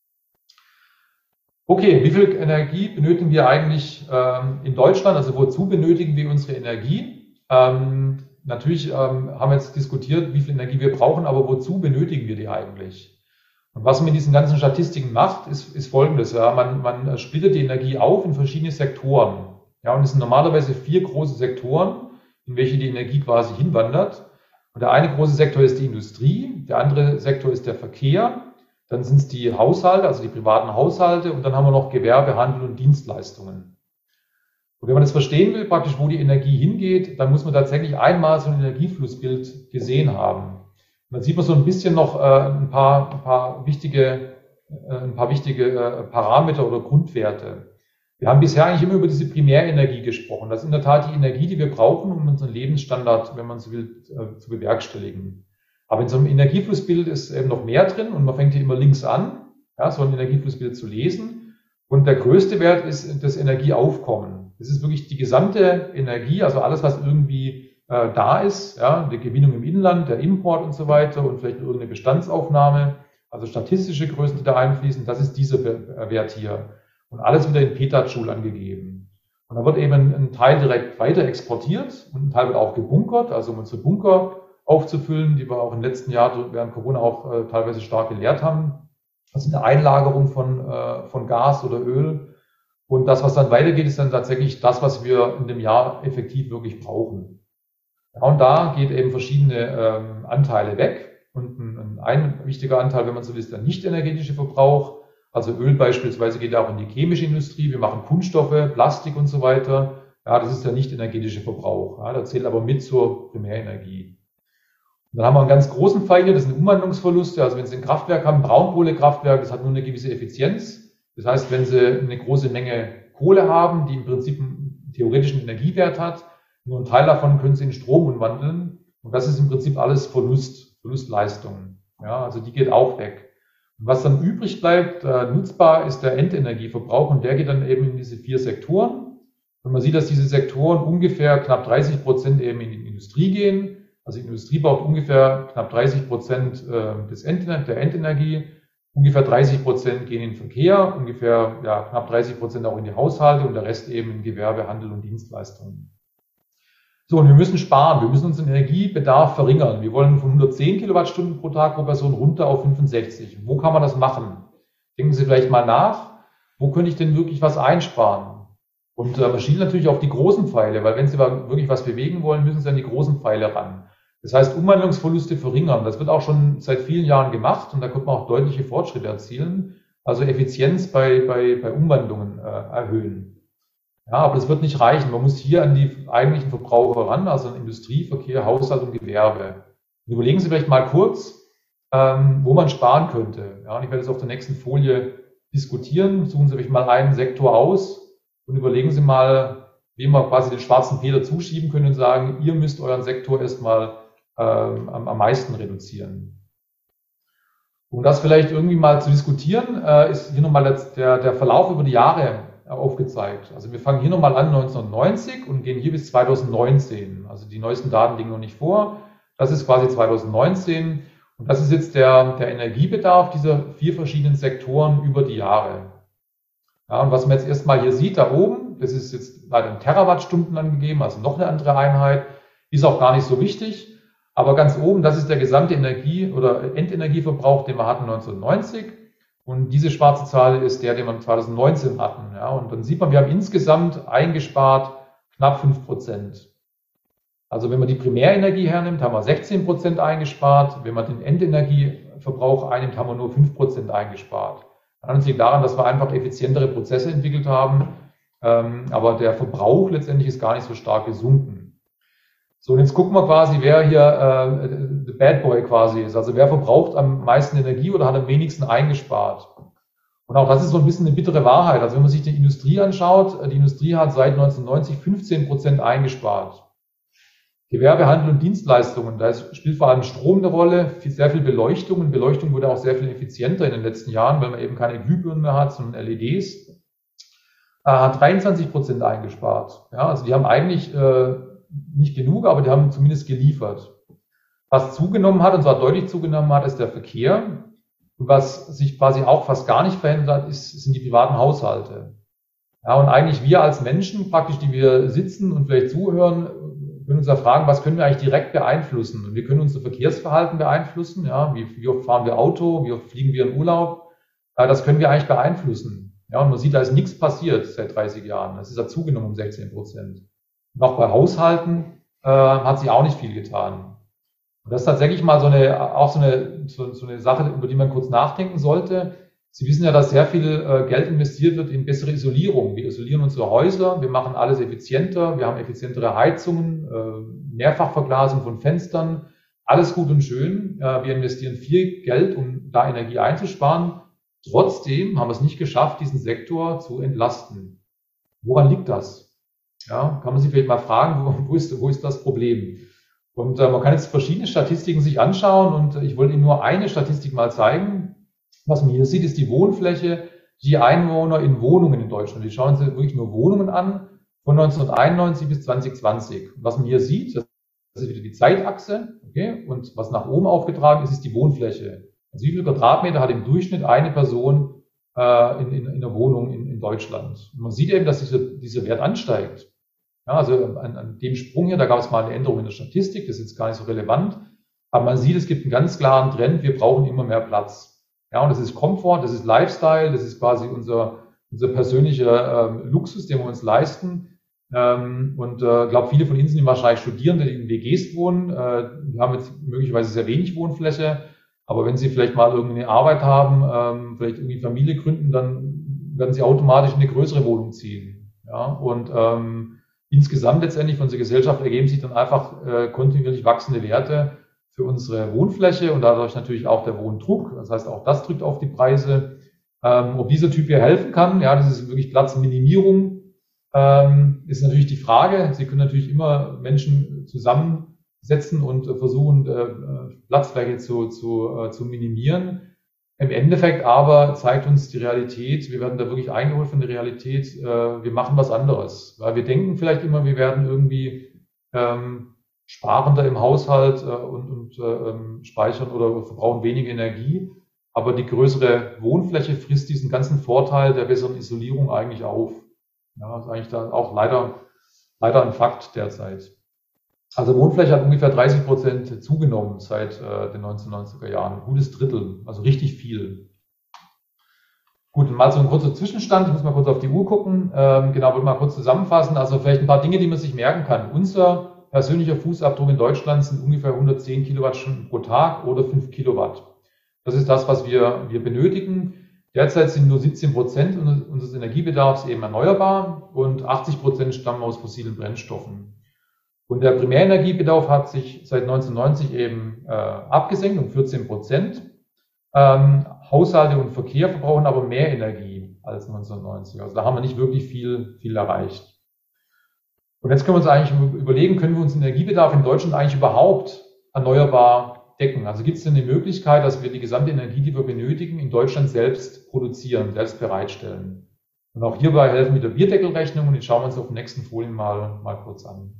Okay, wie viel Energie benötigen wir eigentlich ähm, in Deutschland? Also wozu benötigen wir unsere Energie? Ähm, natürlich ähm, haben wir jetzt diskutiert, wie viel Energie wir brauchen, aber wozu benötigen wir die eigentlich? Und was man mit diesen ganzen Statistiken macht, ist, ist Folgendes. Ja, man, man splittet die Energie auf in verschiedene Sektoren. Ja, und es sind normalerweise vier große Sektoren, in welche die Energie quasi hinwandert. Und der eine große Sektor ist die Industrie, der andere Sektor ist der Verkehr, dann sind es die Haushalte, also die privaten Haushalte, und dann haben wir noch Gewerbe, Handel und Dienstleistungen. Und wenn man das verstehen will, praktisch wo die Energie hingeht, dann muss man tatsächlich einmal so ein Energieflussbild gesehen haben. Und dann sieht man so ein bisschen noch äh, ein paar, ein paar wichtige, äh, ein paar wichtige äh, Parameter oder Grundwerte. Wir haben bisher eigentlich immer über diese Primärenergie gesprochen. Das ist in der Tat die Energie, die wir brauchen, um unseren Lebensstandard, wenn man so will, zu bewerkstelligen. Aber in so einem Energieflussbild ist eben noch mehr drin und man fängt hier immer links an, ja, so ein Energieflussbild zu lesen. Und der größte Wert ist das Energieaufkommen. Das ist wirklich die gesamte Energie, also alles, was irgendwie äh, da ist, ja, die Gewinnung im Inland, der Import und so weiter und vielleicht irgendeine Bestandsaufnahme, also statistische Größen, die da einfließen, das ist dieser Wert hier. Und alles wieder in Petajoule angegeben. Und da wird eben ein Teil direkt weiter exportiert und ein Teil wird auch gebunkert, also um unsere Bunker aufzufüllen, die wir auch im letzten Jahr während Corona auch äh, teilweise stark geleert haben. Das ist eine Einlagerung von, äh, von Gas oder Öl. Und das, was dann weitergeht, ist dann tatsächlich das, was wir in dem Jahr effektiv wirklich brauchen. Ja, und da geht eben verschiedene ähm, Anteile weg. Und ein, ein wichtiger Anteil, wenn man so will, ist der nicht energetische Verbrauch. Also Öl beispielsweise geht auch in die chemische Industrie. Wir machen Kunststoffe, Plastik und so weiter. Ja, das ist der nicht energetische Verbrauch. Ja, das zählt aber mit zur Primärenergie. Und dann haben wir einen ganz großen Pfeil hier, das sind Umwandlungsverluste. Also wenn Sie ein Kraftwerk haben, ein Braunkohlekraftwerk, das hat nur eine gewisse Effizienz. Das heißt, wenn Sie eine große Menge Kohle haben, die im Prinzip einen theoretischen Energiewert hat, nur einen Teil davon können Sie in Strom umwandeln. Und das ist im Prinzip alles Verlust, Verlustleistung. Ja, also die geht auch weg. Und was dann übrig bleibt, äh, nutzbar, ist der Endenergieverbrauch und der geht dann eben in diese vier Sektoren. Und man sieht, dass diese Sektoren ungefähr knapp dreißig Prozent eben in die Industrie gehen. Also die Industrie braucht ungefähr knapp dreißig Prozent äh, des End, der Endenergie, ungefähr dreißig Prozent gehen in den Verkehr, ungefähr ja, knapp dreißig Prozent auch in die Haushalte und der Rest eben in Gewerbe, Handel und Dienstleistungen. So, und wir müssen sparen, wir müssen unseren Energiebedarf verringern. Wir wollen von hundertzehn Kilowattstunden pro Tag pro Person runter auf fünfundsechzig. Wo kann man das machen? Denken Sie vielleicht mal nach, wo könnte ich denn wirklich was einsparen? Und äh, man schielt natürlich auf die großen Pfeile, weil wenn Sie wirklich was bewegen wollen, müssen Sie an die großen Pfeile ran. Das heißt, Umwandlungsverluste verringern. Das wird auch schon seit vielen Jahren gemacht und da könnte man auch deutliche Fortschritte erzielen. Also Effizienz bei, bei, bei Umwandlungen äh, erhöhen. Ja, aber das wird nicht reichen. Man muss hier an die eigentlichen Verbraucher ran, also an Industrie, Verkehr, Haushalt und Gewerbe. Und überlegen Sie vielleicht mal kurz, ähm, wo man sparen könnte. Ja, und ich werde das auf der nächsten Folie diskutieren. Suchen Sie sich mal einen Sektor aus und überlegen Sie mal, wem wir quasi den schwarzen Peter zuschieben können und sagen, ihr müsst euren Sektor erstmal ähm, am, am meisten reduzieren. Um das vielleicht irgendwie mal zu diskutieren, äh, ist hier nochmal der, der Verlauf über die Jahre aufgezeigt. Also wir fangen hier nochmal an neunzehnhundertneunzig und gehen hier bis zweitausendneunzehn. Also die neuesten Daten liegen noch nicht vor. Das ist quasi zweitausendneunzehn und das ist jetzt der, der Energiebedarf dieser vier verschiedenen Sektoren über die Jahre. Ja, und was man jetzt erstmal hier sieht, da oben, das ist jetzt leider in Terawattstunden angegeben, also noch eine andere Einheit, ist auch gar nicht so wichtig. Aber ganz oben, das ist der gesamte Energie- oder Endenergieverbrauch, den wir hatten neunzehnhundertneunzig. Und diese schwarze Zahl ist der, den wir zweitausendneunzehn hatten. Ja, und dann sieht man, wir haben insgesamt eingespart knapp fünf Prozent. Also wenn man die Primärenergie hernimmt, haben wir sechzehn Prozent eingespart. Wenn man den Endenergieverbrauch einnimmt, haben wir nur fünf Prozent eingespart. Das liegt daran, dass wir einfach effizientere Prozesse entwickelt haben. Aber der Verbrauch letztendlich ist gar nicht so stark gesunken. So, und jetzt gucken wir quasi, wer hier äh, der Bad Boy quasi ist. Also wer verbraucht am meisten Energie oder hat am wenigsten eingespart. Und auch das ist so ein bisschen eine bittere Wahrheit. Also wenn man sich die Industrie anschaut, die Industrie hat seit neunzehnhundertneunzig fünfzehn Prozent eingespart. Gewerbe, Handel und Dienstleistungen, da spielt vor allem Strom eine Rolle, sehr viel Beleuchtung. Und Beleuchtung wurde auch sehr viel effizienter in den letzten Jahren, weil man eben keine Glühbirnen mehr hat, sondern L E Ds. Äh, hat dreiundzwanzig Prozent eingespart. Ja, also die haben eigentlich äh, nicht genug, aber die haben zumindest geliefert. Was zugenommen hat, und zwar deutlich zugenommen hat, ist der Verkehr. Und was sich quasi auch fast gar nicht verändert hat, ist, sind die privaten Haushalte. Ja, und eigentlich wir als Menschen, praktisch, die wir sitzen und vielleicht zuhören, können uns ja fragen, was können wir eigentlich direkt beeinflussen? Und wir können unser Verkehrsverhalten beeinflussen. Ja, wie, wie oft fahren wir Auto, wie oft fliegen wir in Urlaub? Ja, das können wir eigentlich beeinflussen. Ja, und man sieht, da ist nichts passiert seit dreißig Jahren. Das ist ja zugenommen um sechzehn Prozent. Noch bei Haushalten äh, hat sich auch nicht viel getan. Und das ist tatsächlich mal so eine, auch so eine, so, so eine Sache, über die man kurz nachdenken sollte. Sie wissen ja, dass sehr viel äh, Geld investiert wird in bessere Isolierung. Wir isolieren unsere Häuser, wir machen alles effizienter, wir haben effizientere Heizungen, äh, Mehrfachverglasung von Fenstern, alles gut und schön. Äh, wir investieren viel Geld, um da Energie einzusparen. Trotzdem haben wir es nicht geschafft, diesen Sektor zu entlasten. Woran liegt das? Ja, kann man sich vielleicht mal fragen, wo, wo, ist, wo ist das Problem? Und äh, man kann jetzt verschiedene Statistiken sich anschauen und ich wollte Ihnen nur eine Statistik mal zeigen. Was man hier sieht, ist die Wohnfläche, die Einwohner in Wohnungen in Deutschland. Die schauen sich wirklich nur Wohnungen an, von neunzehnhunderteinundneunzig bis zwanzig zwanzig. Und was man hier sieht, das ist wieder die Zeitachse, okay? Und was nach oben aufgetragen ist, ist die Wohnfläche. Also wie viel Quadratmeter hat im Durchschnitt eine Person äh, in, in, in einer Wohnung in, in Deutschland? Und man sieht eben, dass dieser, dieser Wert ansteigt. Ja, also an, an dem Sprung hier, da gab es mal eine Änderung in der Statistik, das ist jetzt gar nicht so relevant. Aber man sieht, es gibt einen ganz klaren Trend, wir brauchen immer mehr Platz. Ja, und das ist Komfort, das ist Lifestyle, das ist quasi unser, unser persönlicher ähm, Luxus, den wir uns leisten. Ähm, und ich äh, glaube, viele von Ihnen sind wahrscheinlich Studierende, die in W Gs wohnen. Äh, die haben jetzt möglicherweise sehr wenig Wohnfläche. Aber wenn Sie vielleicht mal irgendeine Arbeit haben, ähm, vielleicht irgendwie Familie gründen, dann werden Sie automatisch in eine größere Wohnung ziehen. Ja, und ähm, insgesamt letztendlich von unserer Gesellschaft ergeben sich dann einfach äh, kontinuierlich wachsende Werte für unsere Wohnfläche und dadurch natürlich auch der Wohndruck. Das heißt, auch das drückt auf die Preise. Ähm, ob dieser Typ hier helfen kann, ja, das ist wirklich Platzminimierung, ähm, ist natürlich die Frage. Sie können natürlich immer Menschen zusammensetzen und äh, versuchen, äh, Platzfläche zu, zu, äh, zu minimieren. Im Endeffekt aber zeigt uns die Realität, wir werden da wirklich eingeholt von der Realität, äh, wir machen was anderes. Weil wir denken vielleicht immer, wir werden irgendwie ähm, sparender im Haushalt äh, und, und äh, speichern oder verbrauchen weniger Energie. Aber die größere Wohnfläche frisst diesen ganzen Vorteil der besseren Isolierung eigentlich auf. Ja, das ist eigentlich da auch leider, leider ein Fakt derzeit. Also Wohnfläche hat ungefähr dreißig Prozent zugenommen seit äh, den neunzehnhundertneunziger Jahren. Ein gutes Drittel, also richtig viel. Gut, mal so ein kurzer Zwischenstand. Ich muss mal kurz auf die Uhr gucken. Ähm, genau, wollte mal kurz zusammenfassen. Also vielleicht ein paar Dinge, die man sich merken kann. Unser persönlicher Fußabdruck in Deutschland sind ungefähr hundertzehn Kilowattstunden pro Tag oder fünf Kilowatt. Das ist das, was wir, wir benötigen. Derzeit sind nur siebzehn Prozent unseres Energiebedarfs eben erneuerbar und achtzig Prozent stammen aus fossilen Brennstoffen. Und der Primärenergiebedarf hat sich seit neunzehnhundertneunzig eben äh, abgesenkt um vierzehn Prozent. Ähm, Haushalte und Verkehr verbrauchen aber mehr Energie als neunzehnhundertneunzig. Also da haben wir nicht wirklich viel, viel erreicht. Und jetzt können wir uns eigentlich überlegen, können wir uns den Energiebedarf in Deutschland eigentlich überhaupt erneuerbar decken? Also gibt es denn eine Möglichkeit, dass wir die gesamte Energie, die wir benötigen, in Deutschland selbst produzieren, selbst bereitstellen? Und auch hierbei helfen mit der Bierdeckelrechnung und die schauen wir uns auf den nächsten Folien mal, mal kurz an.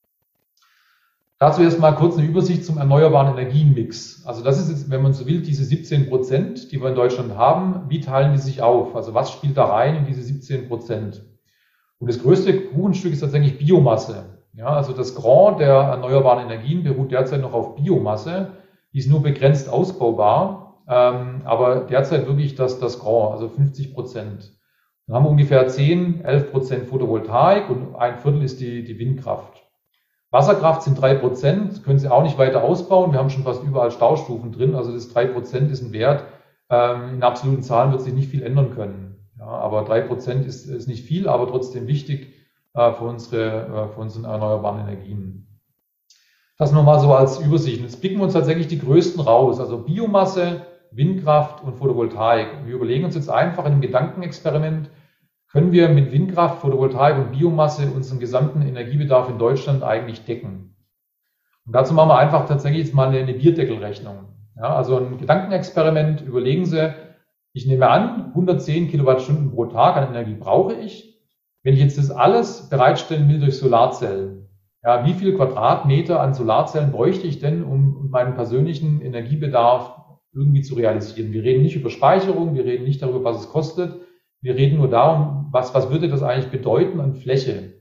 Dazu erstmal kurz eine Übersicht zum erneuerbaren Energienmix. Also das ist jetzt, wenn man so will, diese siebzehn Prozent, die wir in Deutschland haben. Wie teilen die sich auf? Also was spielt da rein in diese siebzehn Prozent? Und das größte Kuchenstück ist tatsächlich Biomasse. Ja, also das Gros der erneuerbaren Energien beruht derzeit noch auf Biomasse. Die ist nur begrenzt ausbaubar, ähm, aber derzeit wirklich das, das Gros, also fünfzig Prozent. Dann haben wir ungefähr zehn, elf Prozent Photovoltaik und ein Viertel ist die, die Windkraft. Wasserkraft sind drei Prozent, können Sie auch nicht weiter ausbauen. Wir haben schon fast überall Staustufen drin, also das drei Prozent ist ein Wert. Ähm, in absoluten Zahlen wird sich nicht viel ändern können. Ja, aber drei Prozent ist, ist nicht viel, aber trotzdem wichtig äh, für, unsere, äh, für unsere erneuerbaren Energien. Das nochmal so als Übersicht. Jetzt picken wir uns tatsächlich die größten raus, also Biomasse, Windkraft und Photovoltaik. Wir überlegen uns jetzt einfach in einem Gedankenexperiment, können wir mit Windkraft, Photovoltaik und Biomasse unseren gesamten Energiebedarf in Deutschland eigentlich decken? Und dazu machen wir einfach tatsächlich jetzt mal eine, eine Bierdeckelrechnung. Ja, also ein Gedankenexperiment, überlegen Sie, ich nehme an, hundertzehn Kilowattstunden pro Tag an Energie brauche ich. Wenn ich jetzt das alles bereitstellen will durch Solarzellen, ja, wie viel Quadratmeter an Solarzellen bräuchte ich denn, um meinen persönlichen Energiebedarf irgendwie zu realisieren? Wir reden nicht über Speicherung, wir reden nicht darüber, was es kostet. Wir reden nur darum, was, was würde das eigentlich bedeuten an Fläche?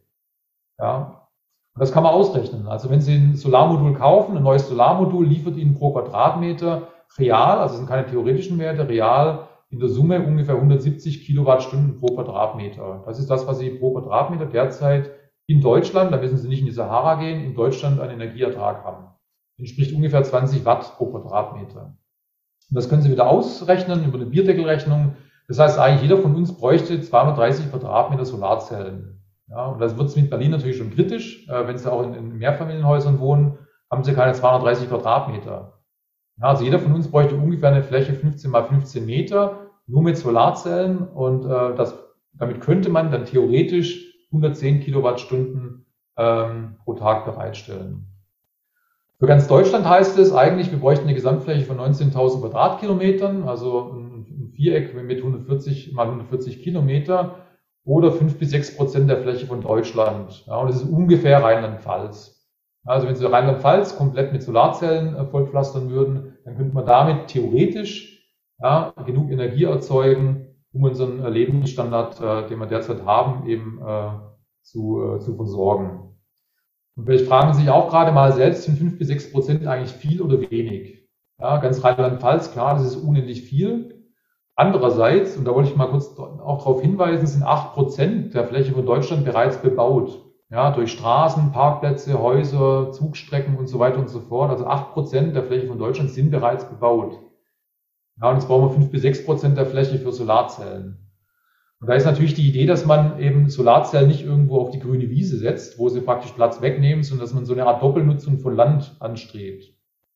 Ja, und das kann man ausrechnen. Also wenn Sie ein Solarmodul kaufen, ein neues Solarmodul liefert Ihnen pro Quadratmeter real, also das sind keine theoretischen Werte, real in der Summe ungefähr hundertsiebzig Kilowattstunden pro Quadratmeter. Das ist das, was Sie pro Quadratmeter derzeit in Deutschland, da müssen Sie nicht in die Sahara gehen, in Deutschland einen Energieertrag haben. Entspricht ungefähr zwanzig Watt pro Quadratmeter. Und das können Sie wieder ausrechnen über eine Bierdeckelrechnung. Das heißt, eigentlich jeder von uns bräuchte zweihundertdreißig Quadratmeter Solarzellen. Ja, und das wird es mit Berlin natürlich schon kritisch. Äh, wenn Sie auch in, in Mehrfamilienhäusern wohnen, haben Sie keine zweihundertdreißig Quadratmeter. Ja, also jeder von uns bräuchte ungefähr eine Fläche fünfzehn mal fünfzehn Meter, nur mit Solarzellen. Und äh, das, damit könnte man dann theoretisch hundertzehn Kilowattstunden ähm, pro Tag bereitstellen. Für ganz Deutschland heißt es eigentlich, wir bräuchten eine Gesamtfläche von neunzehntausend Quadratkilometern, also ein, ein Viereck mit hundertvierzig mal hundertvierzig Kilometer oder fünf bis sechs Prozent der Fläche von Deutschland. Ja, und das ist ungefähr Rheinland-Pfalz. Also wenn Sie Rheinland-Pfalz komplett mit Solarzellen äh, vollpflastern würden, dann könnte man damit theoretisch ja, genug Energie erzeugen, um unseren äh, Lebensstandard, äh, den wir derzeit haben, eben äh, zu, äh, zu versorgen. Und vielleicht fragen Sie sich auch gerade mal selbst, sind fünf bis sechs Prozent eigentlich viel oder wenig? Ja, ganz Rheinland-Pfalz, klar, das ist unendlich viel. Andererseits, und da wollte ich mal kurz auch darauf hinweisen, sind acht Prozent der Fläche von Deutschland bereits bebaut. Ja, durch Straßen, Parkplätze, Häuser, Zugstrecken und so weiter und so fort. Also acht Prozent der Fläche von Deutschland sind bereits bebaut. Ja, und jetzt brauchen wir fünf bis sechs Prozent der Fläche für Solarzellen. Und da ist natürlich die Idee, dass man eben Solarzellen nicht irgendwo auf die grüne Wiese setzt, wo sie praktisch Platz wegnehmen, sondern dass man so eine Art Doppelnutzung von Land anstrebt.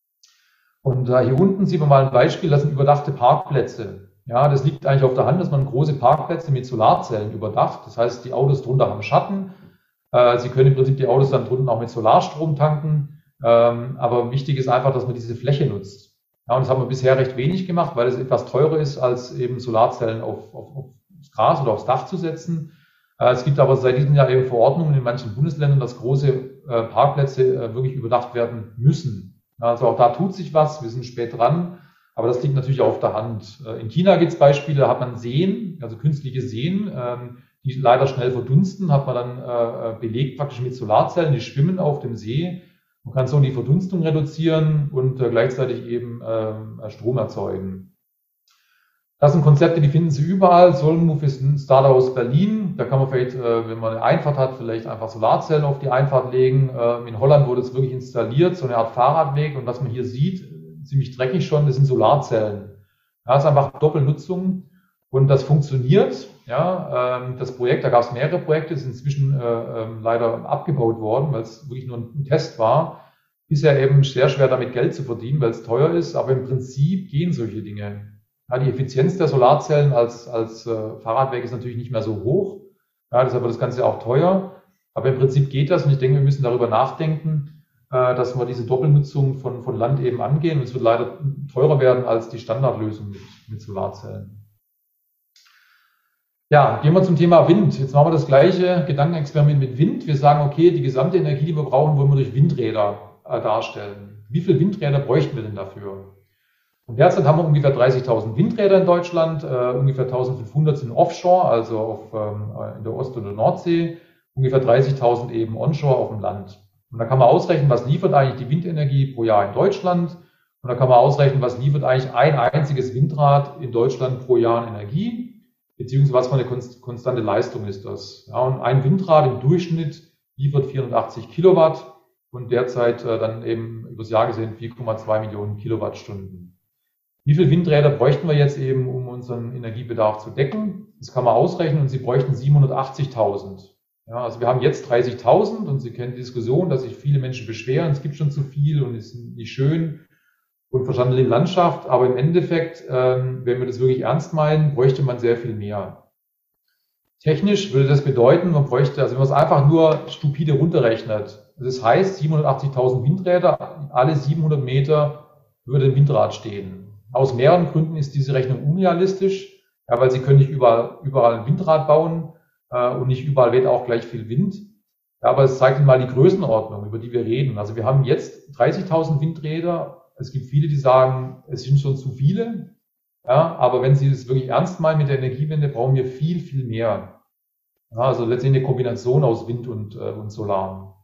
Und äh, hier unten sieht man mal ein Beispiel, das sind überdachte Parkplätze. Ja, das liegt eigentlich auf der Hand, dass man große Parkplätze mit Solarzellen überdacht. Das heißt, die Autos drunter haben Schatten. Äh, Sie können im Prinzip die Autos dann drunten auch mit Solarstrom tanken. Ähm, aber wichtig ist einfach, dass man diese Fläche nutzt. Ja, und das haben wir bisher recht wenig gemacht, weil es etwas teurer ist, als eben Solarzellen auf, auf, auf das Gras oder aufs Dach zu setzen. Äh, es gibt aber seit diesem Jahr eben Verordnungen in manchen Bundesländern, dass große äh, Parkplätze äh, wirklich überdacht werden müssen. Also auch da tut sich was, wir sind spät dran. Aber das liegt natürlich auch auf der Hand. In China gibt es Beispiele, da hat man Seen, also künstliche Seen, die leider schnell verdunsten, hat man dann belegt praktisch mit Solarzellen, die schwimmen auf dem See. Man kann so die Verdunstung reduzieren und gleichzeitig eben Strom erzeugen. Das sind Konzepte, die finden Sie überall. Solmove ist ein Startup aus Berlin. Da kann man vielleicht, wenn man eine Einfahrt hat, vielleicht einfach Solarzellen auf die Einfahrt legen. In Holland wurde es wirklich installiert, so eine Art Fahrradweg. Und was man hier sieht, ziemlich dreckig schon, das sind Solarzellen. Ja, das ist einfach Doppelnutzung und das funktioniert. Ja, ähm, das Projekt, da gab es mehrere Projekte, sind inzwischen äh, ähm, leider abgebaut worden, weil es wirklich nur ein Test war. Ist ja eben sehr schwer damit Geld zu verdienen, weil es teuer ist, aber im Prinzip gehen solche Dinge. Ja, die Effizienz der Solarzellen als, als äh, Fahrradweg ist natürlich nicht mehr so hoch. Ja, deshalb wird das Ganze auch teuer. Aber im Prinzip geht das und ich denke, wir müssen darüber nachdenken, äh, dass wir diese Doppelnutzung von, von Land eben angehen. Und es wird leider teurer werden als die Standardlösung mit, mit Solarzellen. Ja, gehen wir zum Thema Wind. Jetzt machen wir das gleiche Gedankenexperiment mit Wind. Wir sagen, okay, die gesamte Energie, die wir brauchen, wollen wir durch Windräder äh, darstellen. Wie viele Windräder bräuchten wir denn dafür? Und derzeit haben wir ungefähr dreißigtausend Windräder in Deutschland, äh, ungefähr eintausendfünfhundert sind offshore, also auf, ähm, in der Ost- oder Nordsee, ungefähr dreißigtausend eben onshore auf dem Land. Und da kann man ausrechnen, was liefert eigentlich die Windenergie pro Jahr in Deutschland. Und da kann man ausrechnen, was liefert eigentlich ein einziges Windrad in Deutschland pro Jahr an Energie. Beziehungsweise was für eine konstante Leistung ist das. Ja, und ein Windrad im Durchschnitt liefert vierhundertachtzig Kilowatt und derzeit äh, dann eben übers Jahr gesehen vier Komma zwei Millionen Kilowattstunden. Wie viele Windräder bräuchten wir jetzt eben, um unseren Energiebedarf zu decken? Das kann man ausrechnen und Sie bräuchten siebenhundertachtzigtausend. Ja, also wir haben jetzt dreißigtausend und Sie kennen die Diskussion, dass sich viele Menschen beschweren, es gibt schon zu viel und es ist nicht schön und verstandene Landschaft, aber im Endeffekt, ähm, wenn wir das wirklich ernst meinen, bräuchte man sehr viel mehr. Technisch würde das bedeuten, man bräuchte, also wenn man es einfach nur stupide runterrechnet, das heißt siebenhundertachtzigtausend Windräder, alle siebenhundert Meter würde ein Windrad stehen. Aus mehreren Gründen ist diese Rechnung unrealistisch, ja, weil Sie können nicht überall, überall ein Windrad bauen äh, und nicht überall weht auch gleich viel Wind. Ja, aber es zeigt Ihnen mal die Größenordnung, über die wir reden. Also wir haben jetzt dreißigtausend Windräder. Es gibt viele, die sagen, es sind schon zu viele, ja, aber wenn Sie das wirklich ernst meinen mit der Energiewende, brauchen wir viel, viel mehr. Ja, also letztendlich eine Kombination aus Wind und, äh, und Solar.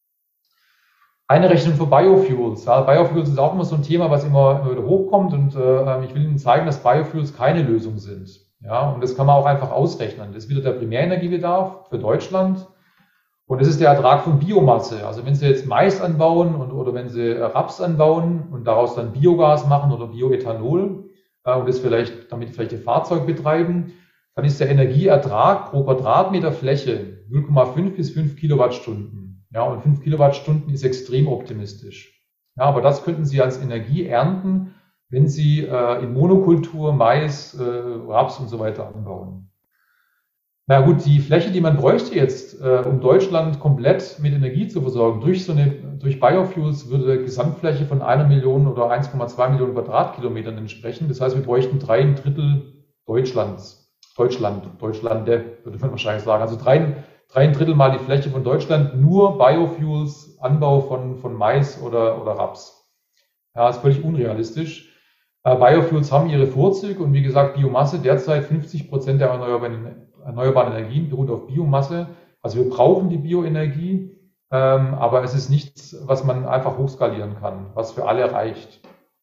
Eine Rechnung für Biofuels. Ja, Biofuels ist auch immer so ein Thema, was immer, immer wieder hochkommt und äh, ich will Ihnen zeigen, dass Biofuels keine Lösung sind. Ja, und das kann man auch einfach ausrechnen. Das ist wieder der Primärenergiebedarf für Deutschland. Und das ist der Ertrag von Biomasse. Also wenn Sie jetzt Mais anbauen und, oder wenn Sie Raps anbauen und daraus dann Biogas machen oder Bioethanol äh, und das vielleicht, damit vielleicht Ihr Fahrzeug betreiben, dann ist der Energieertrag pro Quadratmeter Fläche null Komma fünf bis fünf Kilowattstunden. Ja, und fünf Kilowattstunden ist extrem optimistisch. Ja, aber das könnten Sie als Energie ernten, wenn Sie äh, in Monokultur Mais, äh, Raps und so weiter anbauen. Na gut, die Fläche, die man bräuchte jetzt, äh, um Deutschland komplett mit Energie zu versorgen, durch so eine, durch Biofuels würde eine Gesamtfläche von einer Million oder eins Komma zwei Millionen Quadratkilometern entsprechen. Das heißt, wir bräuchten drei Drittel Deutschlands. Deutschland, Deutschlande, würde man wahrscheinlich sagen. Also drei, drei Drittel mal die Fläche von Deutschland, nur Biofuels, Anbau von, von Mais oder, oder Raps. Ja, ist völlig unrealistisch. Äh, Biofuels haben ihre Vorzüge und wie gesagt, Biomasse derzeit fünfzig Prozent der erneuerbaren erneuerbaren Energien beruht auf Biomasse. Also wir brauchen die Bioenergie, ähm, aber es ist nichts, was man einfach hochskalieren kann, was für alle reicht.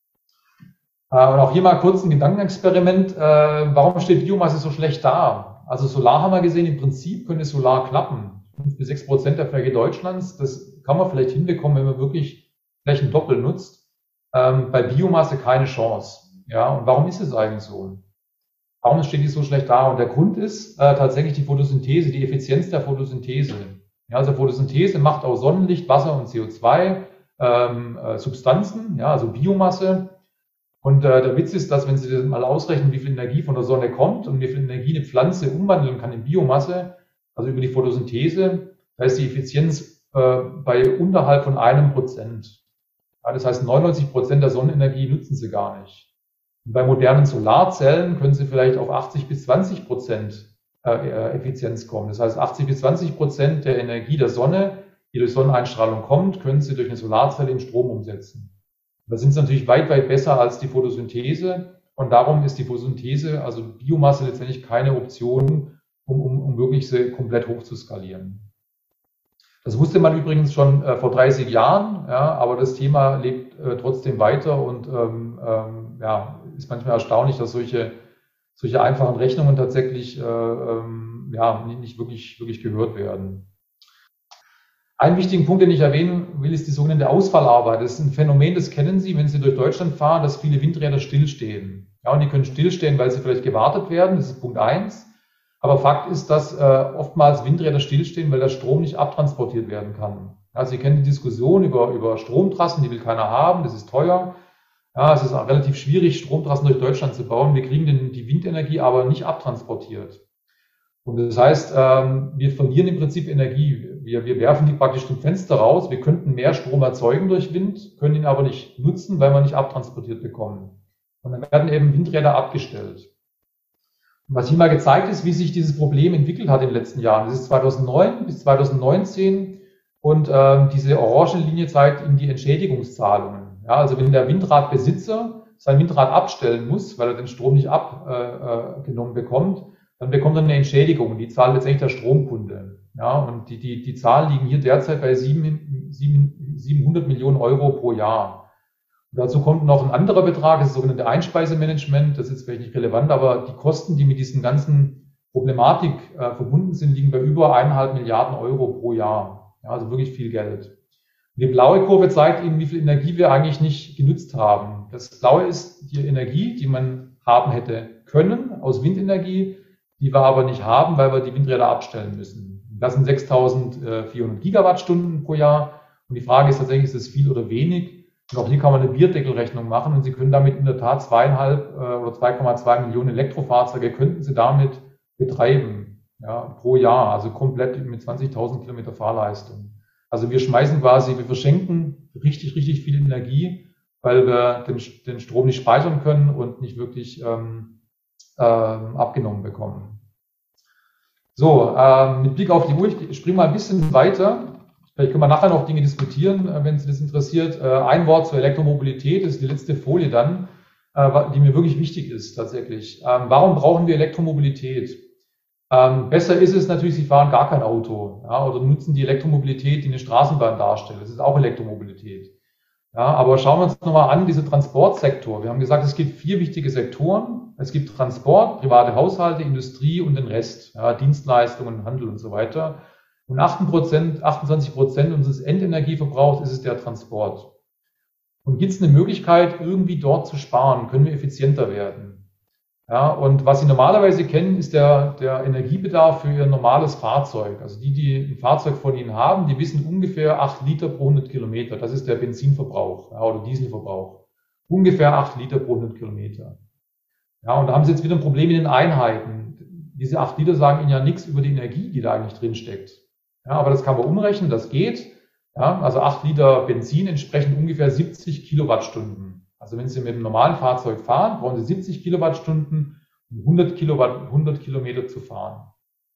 Äh, und auch hier mal kurz ein Gedankenexperiment. Äh, warum steht Biomasse so schlecht da? Also Solar haben wir gesehen, im Prinzip könnte Solar klappen. fünf bis sechs Prozent der Fläche Deutschlands, das kann man vielleicht hinbekommen, wenn man wirklich Flächen doppelt nutzt. Ähm, bei Biomasse keine Chance. Ja, und warum ist es eigentlich so? Warum steht die so schlecht da? Und der Grund ist äh, tatsächlich die Photosynthese, die Effizienz der Photosynthese. Ja, also Photosynthese macht aus Sonnenlicht, Wasser und C O zwei ähm, äh, Substanzen, ja, also Biomasse. Und äh, der Witz ist, dass wenn Sie das mal ausrechnen, wie viel Energie von der Sonne kommt und wie viel Energie eine Pflanze umwandeln kann in Biomasse, also über die Photosynthese, da ist die Effizienz äh, bei unterhalb von einem Prozent. Ja, das heißt, neunundneunzig Prozent der Sonnenenergie nutzen Sie gar nicht. Und bei modernen Solarzellen können Sie vielleicht auf achtzig bis zwanzig Prozent Effizienz kommen. Das heißt, achtzig bis zwanzig Prozent der Energie der Sonne, die durch Sonneneinstrahlung kommt, können Sie durch eine Solarzelle in Strom umsetzen. Da sind Sie natürlich weit, weit besser als die Photosynthese. Und darum ist die Photosynthese, also Biomasse, letztendlich keine Option, um, um, um wirklich sie komplett hoch zu skalieren. Das wusste man übrigens schon äh, vor dreißig Jahren, ja, aber das Thema lebt äh, trotzdem weiter und ähm, ähm, ja, ist manchmal erstaunlich, dass solche, solche einfachen Rechnungen tatsächlich äh, ähm, ja, nicht wirklich, wirklich gehört werden. Einen wichtigen Punkt, den ich erwähnen will, ist die sogenannte Ausfallarbeit. Das ist ein Phänomen, das kennen Sie, wenn Sie durch Deutschland fahren, dass viele Windräder stillstehen. Ja, und die können stillstehen, weil sie vielleicht gewartet werden, das ist Punkt eins. Aber Fakt ist, dass äh, oftmals Windräder stillstehen, weil der Strom nicht abtransportiert werden kann. Also Sie kennen die Diskussion über, über Stromtrassen, die will keiner haben, das ist teuer. Ja, es ist auch relativ schwierig, Stromtrassen durch Deutschland zu bauen. Wir kriegen den, die Windenergie aber nicht abtransportiert. Und das heißt, ähm, wir verlieren im Prinzip Energie. Wir, wir werfen die praktisch zum Fenster raus. Wir könnten mehr Strom erzeugen durch Wind, können ihn aber nicht nutzen, weil wir nicht abtransportiert bekommen. Und dann werden eben Windräder abgestellt. Und was hier mal gezeigt ist, wie sich dieses Problem entwickelt hat in den letzten Jahren. Das ist zweitausendneun bis zweitausendneunzehn und ähm, diese orange Linie zeigt Ihnen die Entschädigungszahlungen. Ja, also wenn der Windradbesitzer sein Windrad abstellen muss, weil er den Strom nicht abgenommen äh, bekommt, dann bekommt er eine Entschädigung. Die zahlt letztendlich der Stromkunde. Ja, und die, die, die Zahlen liegen hier derzeit bei siebenhundert Millionen Euro pro Jahr. Und dazu kommt noch ein anderer Betrag, das sogenannte Einspeisemanagement. Das ist jetzt vielleicht nicht relevant, aber die Kosten, die mit diesen ganzen Problematik äh, verbunden sind, liegen bei über eineinhalb Milliarden Euro pro Jahr. Ja, also wirklich viel Geld. Die blaue Kurve zeigt Ihnen, wie viel Energie wir eigentlich nicht genutzt haben. Das blaue ist die Energie, die man haben hätte können aus Windenergie, die wir aber nicht haben, weil wir die Windräder abstellen müssen. Das sind sechstausendvierhundert Gigawattstunden pro Jahr. Und die Frage ist tatsächlich, ist das viel oder wenig? Und auch hier kann man eine Bierdeckelrechnung machen und Sie können damit in der Tat zweieinhalb oder zwei Komma zwei Millionen Elektrofahrzeuge könnten Sie damit betreiben, ja, pro Jahr, also komplett mit zwanzigtausend Kilometer Fahrleistung. Also wir schmeißen quasi, wir verschenken richtig, richtig viel Energie, weil wir den, den Strom nicht speichern können und nicht wirklich ähm, ähm, abgenommen bekommen. So, ähm, mit Blick auf die Uhr, ich springe mal ein bisschen weiter. Vielleicht können wir nachher noch Dinge diskutieren, äh, wenn Sie das interessiert. Äh, ein Wort zur Elektromobilität, das ist die letzte Folie dann, äh, die mir wirklich wichtig ist tatsächlich. Ähm, warum brauchen wir Elektromobilität? Ähm, besser ist es natürlich, Sie fahren gar kein Auto, ja, oder nutzen die Elektromobilität, die eine Straßenbahn darstellt. Das ist auch Elektromobilität. Ja, aber schauen wir uns nochmal an, dieser Transportsektor. Wir haben gesagt, es gibt vier wichtige Sektoren. Es gibt Transport, private Haushalte, Industrie und den Rest, ja, Dienstleistungen, Handel und so weiter. Und achtundzwanzig Prozent unseres Endenergieverbrauchs ist es der Transport. Und gibt es eine Möglichkeit, irgendwie dort zu sparen? Können wir effizienter werden? Ja, und was Sie normalerweise kennen, ist der, der Energiebedarf für Ihr normales Fahrzeug. Also die, die ein Fahrzeug von Ihnen haben, die wissen ungefähr acht Liter pro hundert Kilometer. Das ist der Benzinverbrauch, ja, oder Dieselverbrauch. Ungefähr acht Liter pro hundert Kilometer. Ja, und da haben Sie jetzt wieder ein Problem mit den Einheiten. Diese acht Liter sagen Ihnen ja nichts über die Energie, die da eigentlich drin steckt. Ja, aber das kann man umrechnen, das geht. Ja, also acht Liter Benzin entsprechen ungefähr siebzig Kilowattstunden. Also wenn Sie mit einem normalen Fahrzeug fahren, brauchen Sie siebzig Kilowattstunden, um hundert Kilowatt, hundert Kilometer zu fahren.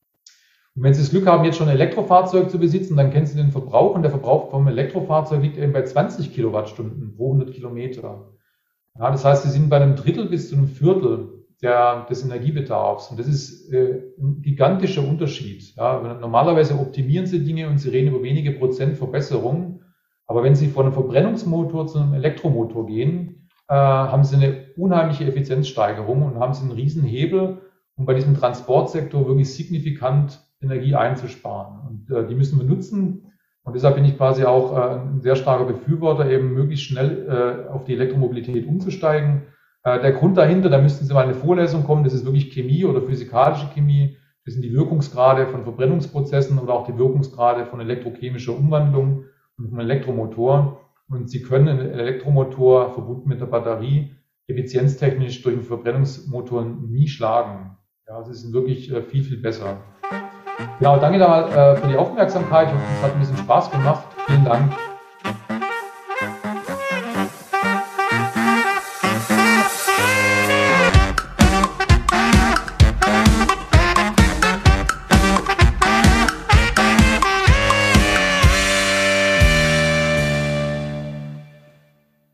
Und wenn Sie das Glück haben, jetzt schon ein Elektrofahrzeug zu besitzen, dann kennen Sie den Verbrauch und der Verbrauch vom Elektrofahrzeug liegt eben bei zwanzig Kilowattstunden pro hundert Kilometer. Ja, das heißt, Sie sind bei einem Drittel bis zu einem Viertel der, des Energiebedarfs. Und das ist äh, ein gigantischer Unterschied. Ja, normalerweise optimieren Sie Dinge und Sie reden über wenige Prozent Verbesserung. Aber wenn Sie von einem Verbrennungsmotor zu einem Elektromotor gehen, äh, haben Sie eine unheimliche Effizienzsteigerung und haben Sie einen riesen Hebel, um bei diesem Transportsektor wirklich signifikant Energie einzusparen. Und äh, die müssen wir nutzen. Und deshalb bin ich quasi auch äh, ein sehr starker Befürworter, eben möglichst schnell äh, auf die Elektromobilität umzusteigen. Äh, der Grund dahinter, da müssten Sie mal in eine Vorlesung kommen, das ist wirklich Chemie oder physikalische Chemie. Das sind die Wirkungsgrade von Verbrennungsprozessen oder auch die Wirkungsgrade von elektrochemischer Umwandlung und einem Elektromotor. Und Sie können einen Elektromotor verbunden mit der Batterie effizienztechnisch durch einen Verbrennungsmotor nie schlagen. Ja, es ist wirklich äh, viel, viel besser. Genau, danke da, äh, für die Aufmerksamkeit. Ich hoffe, es hat ein bisschen Spaß gemacht. Vielen Dank.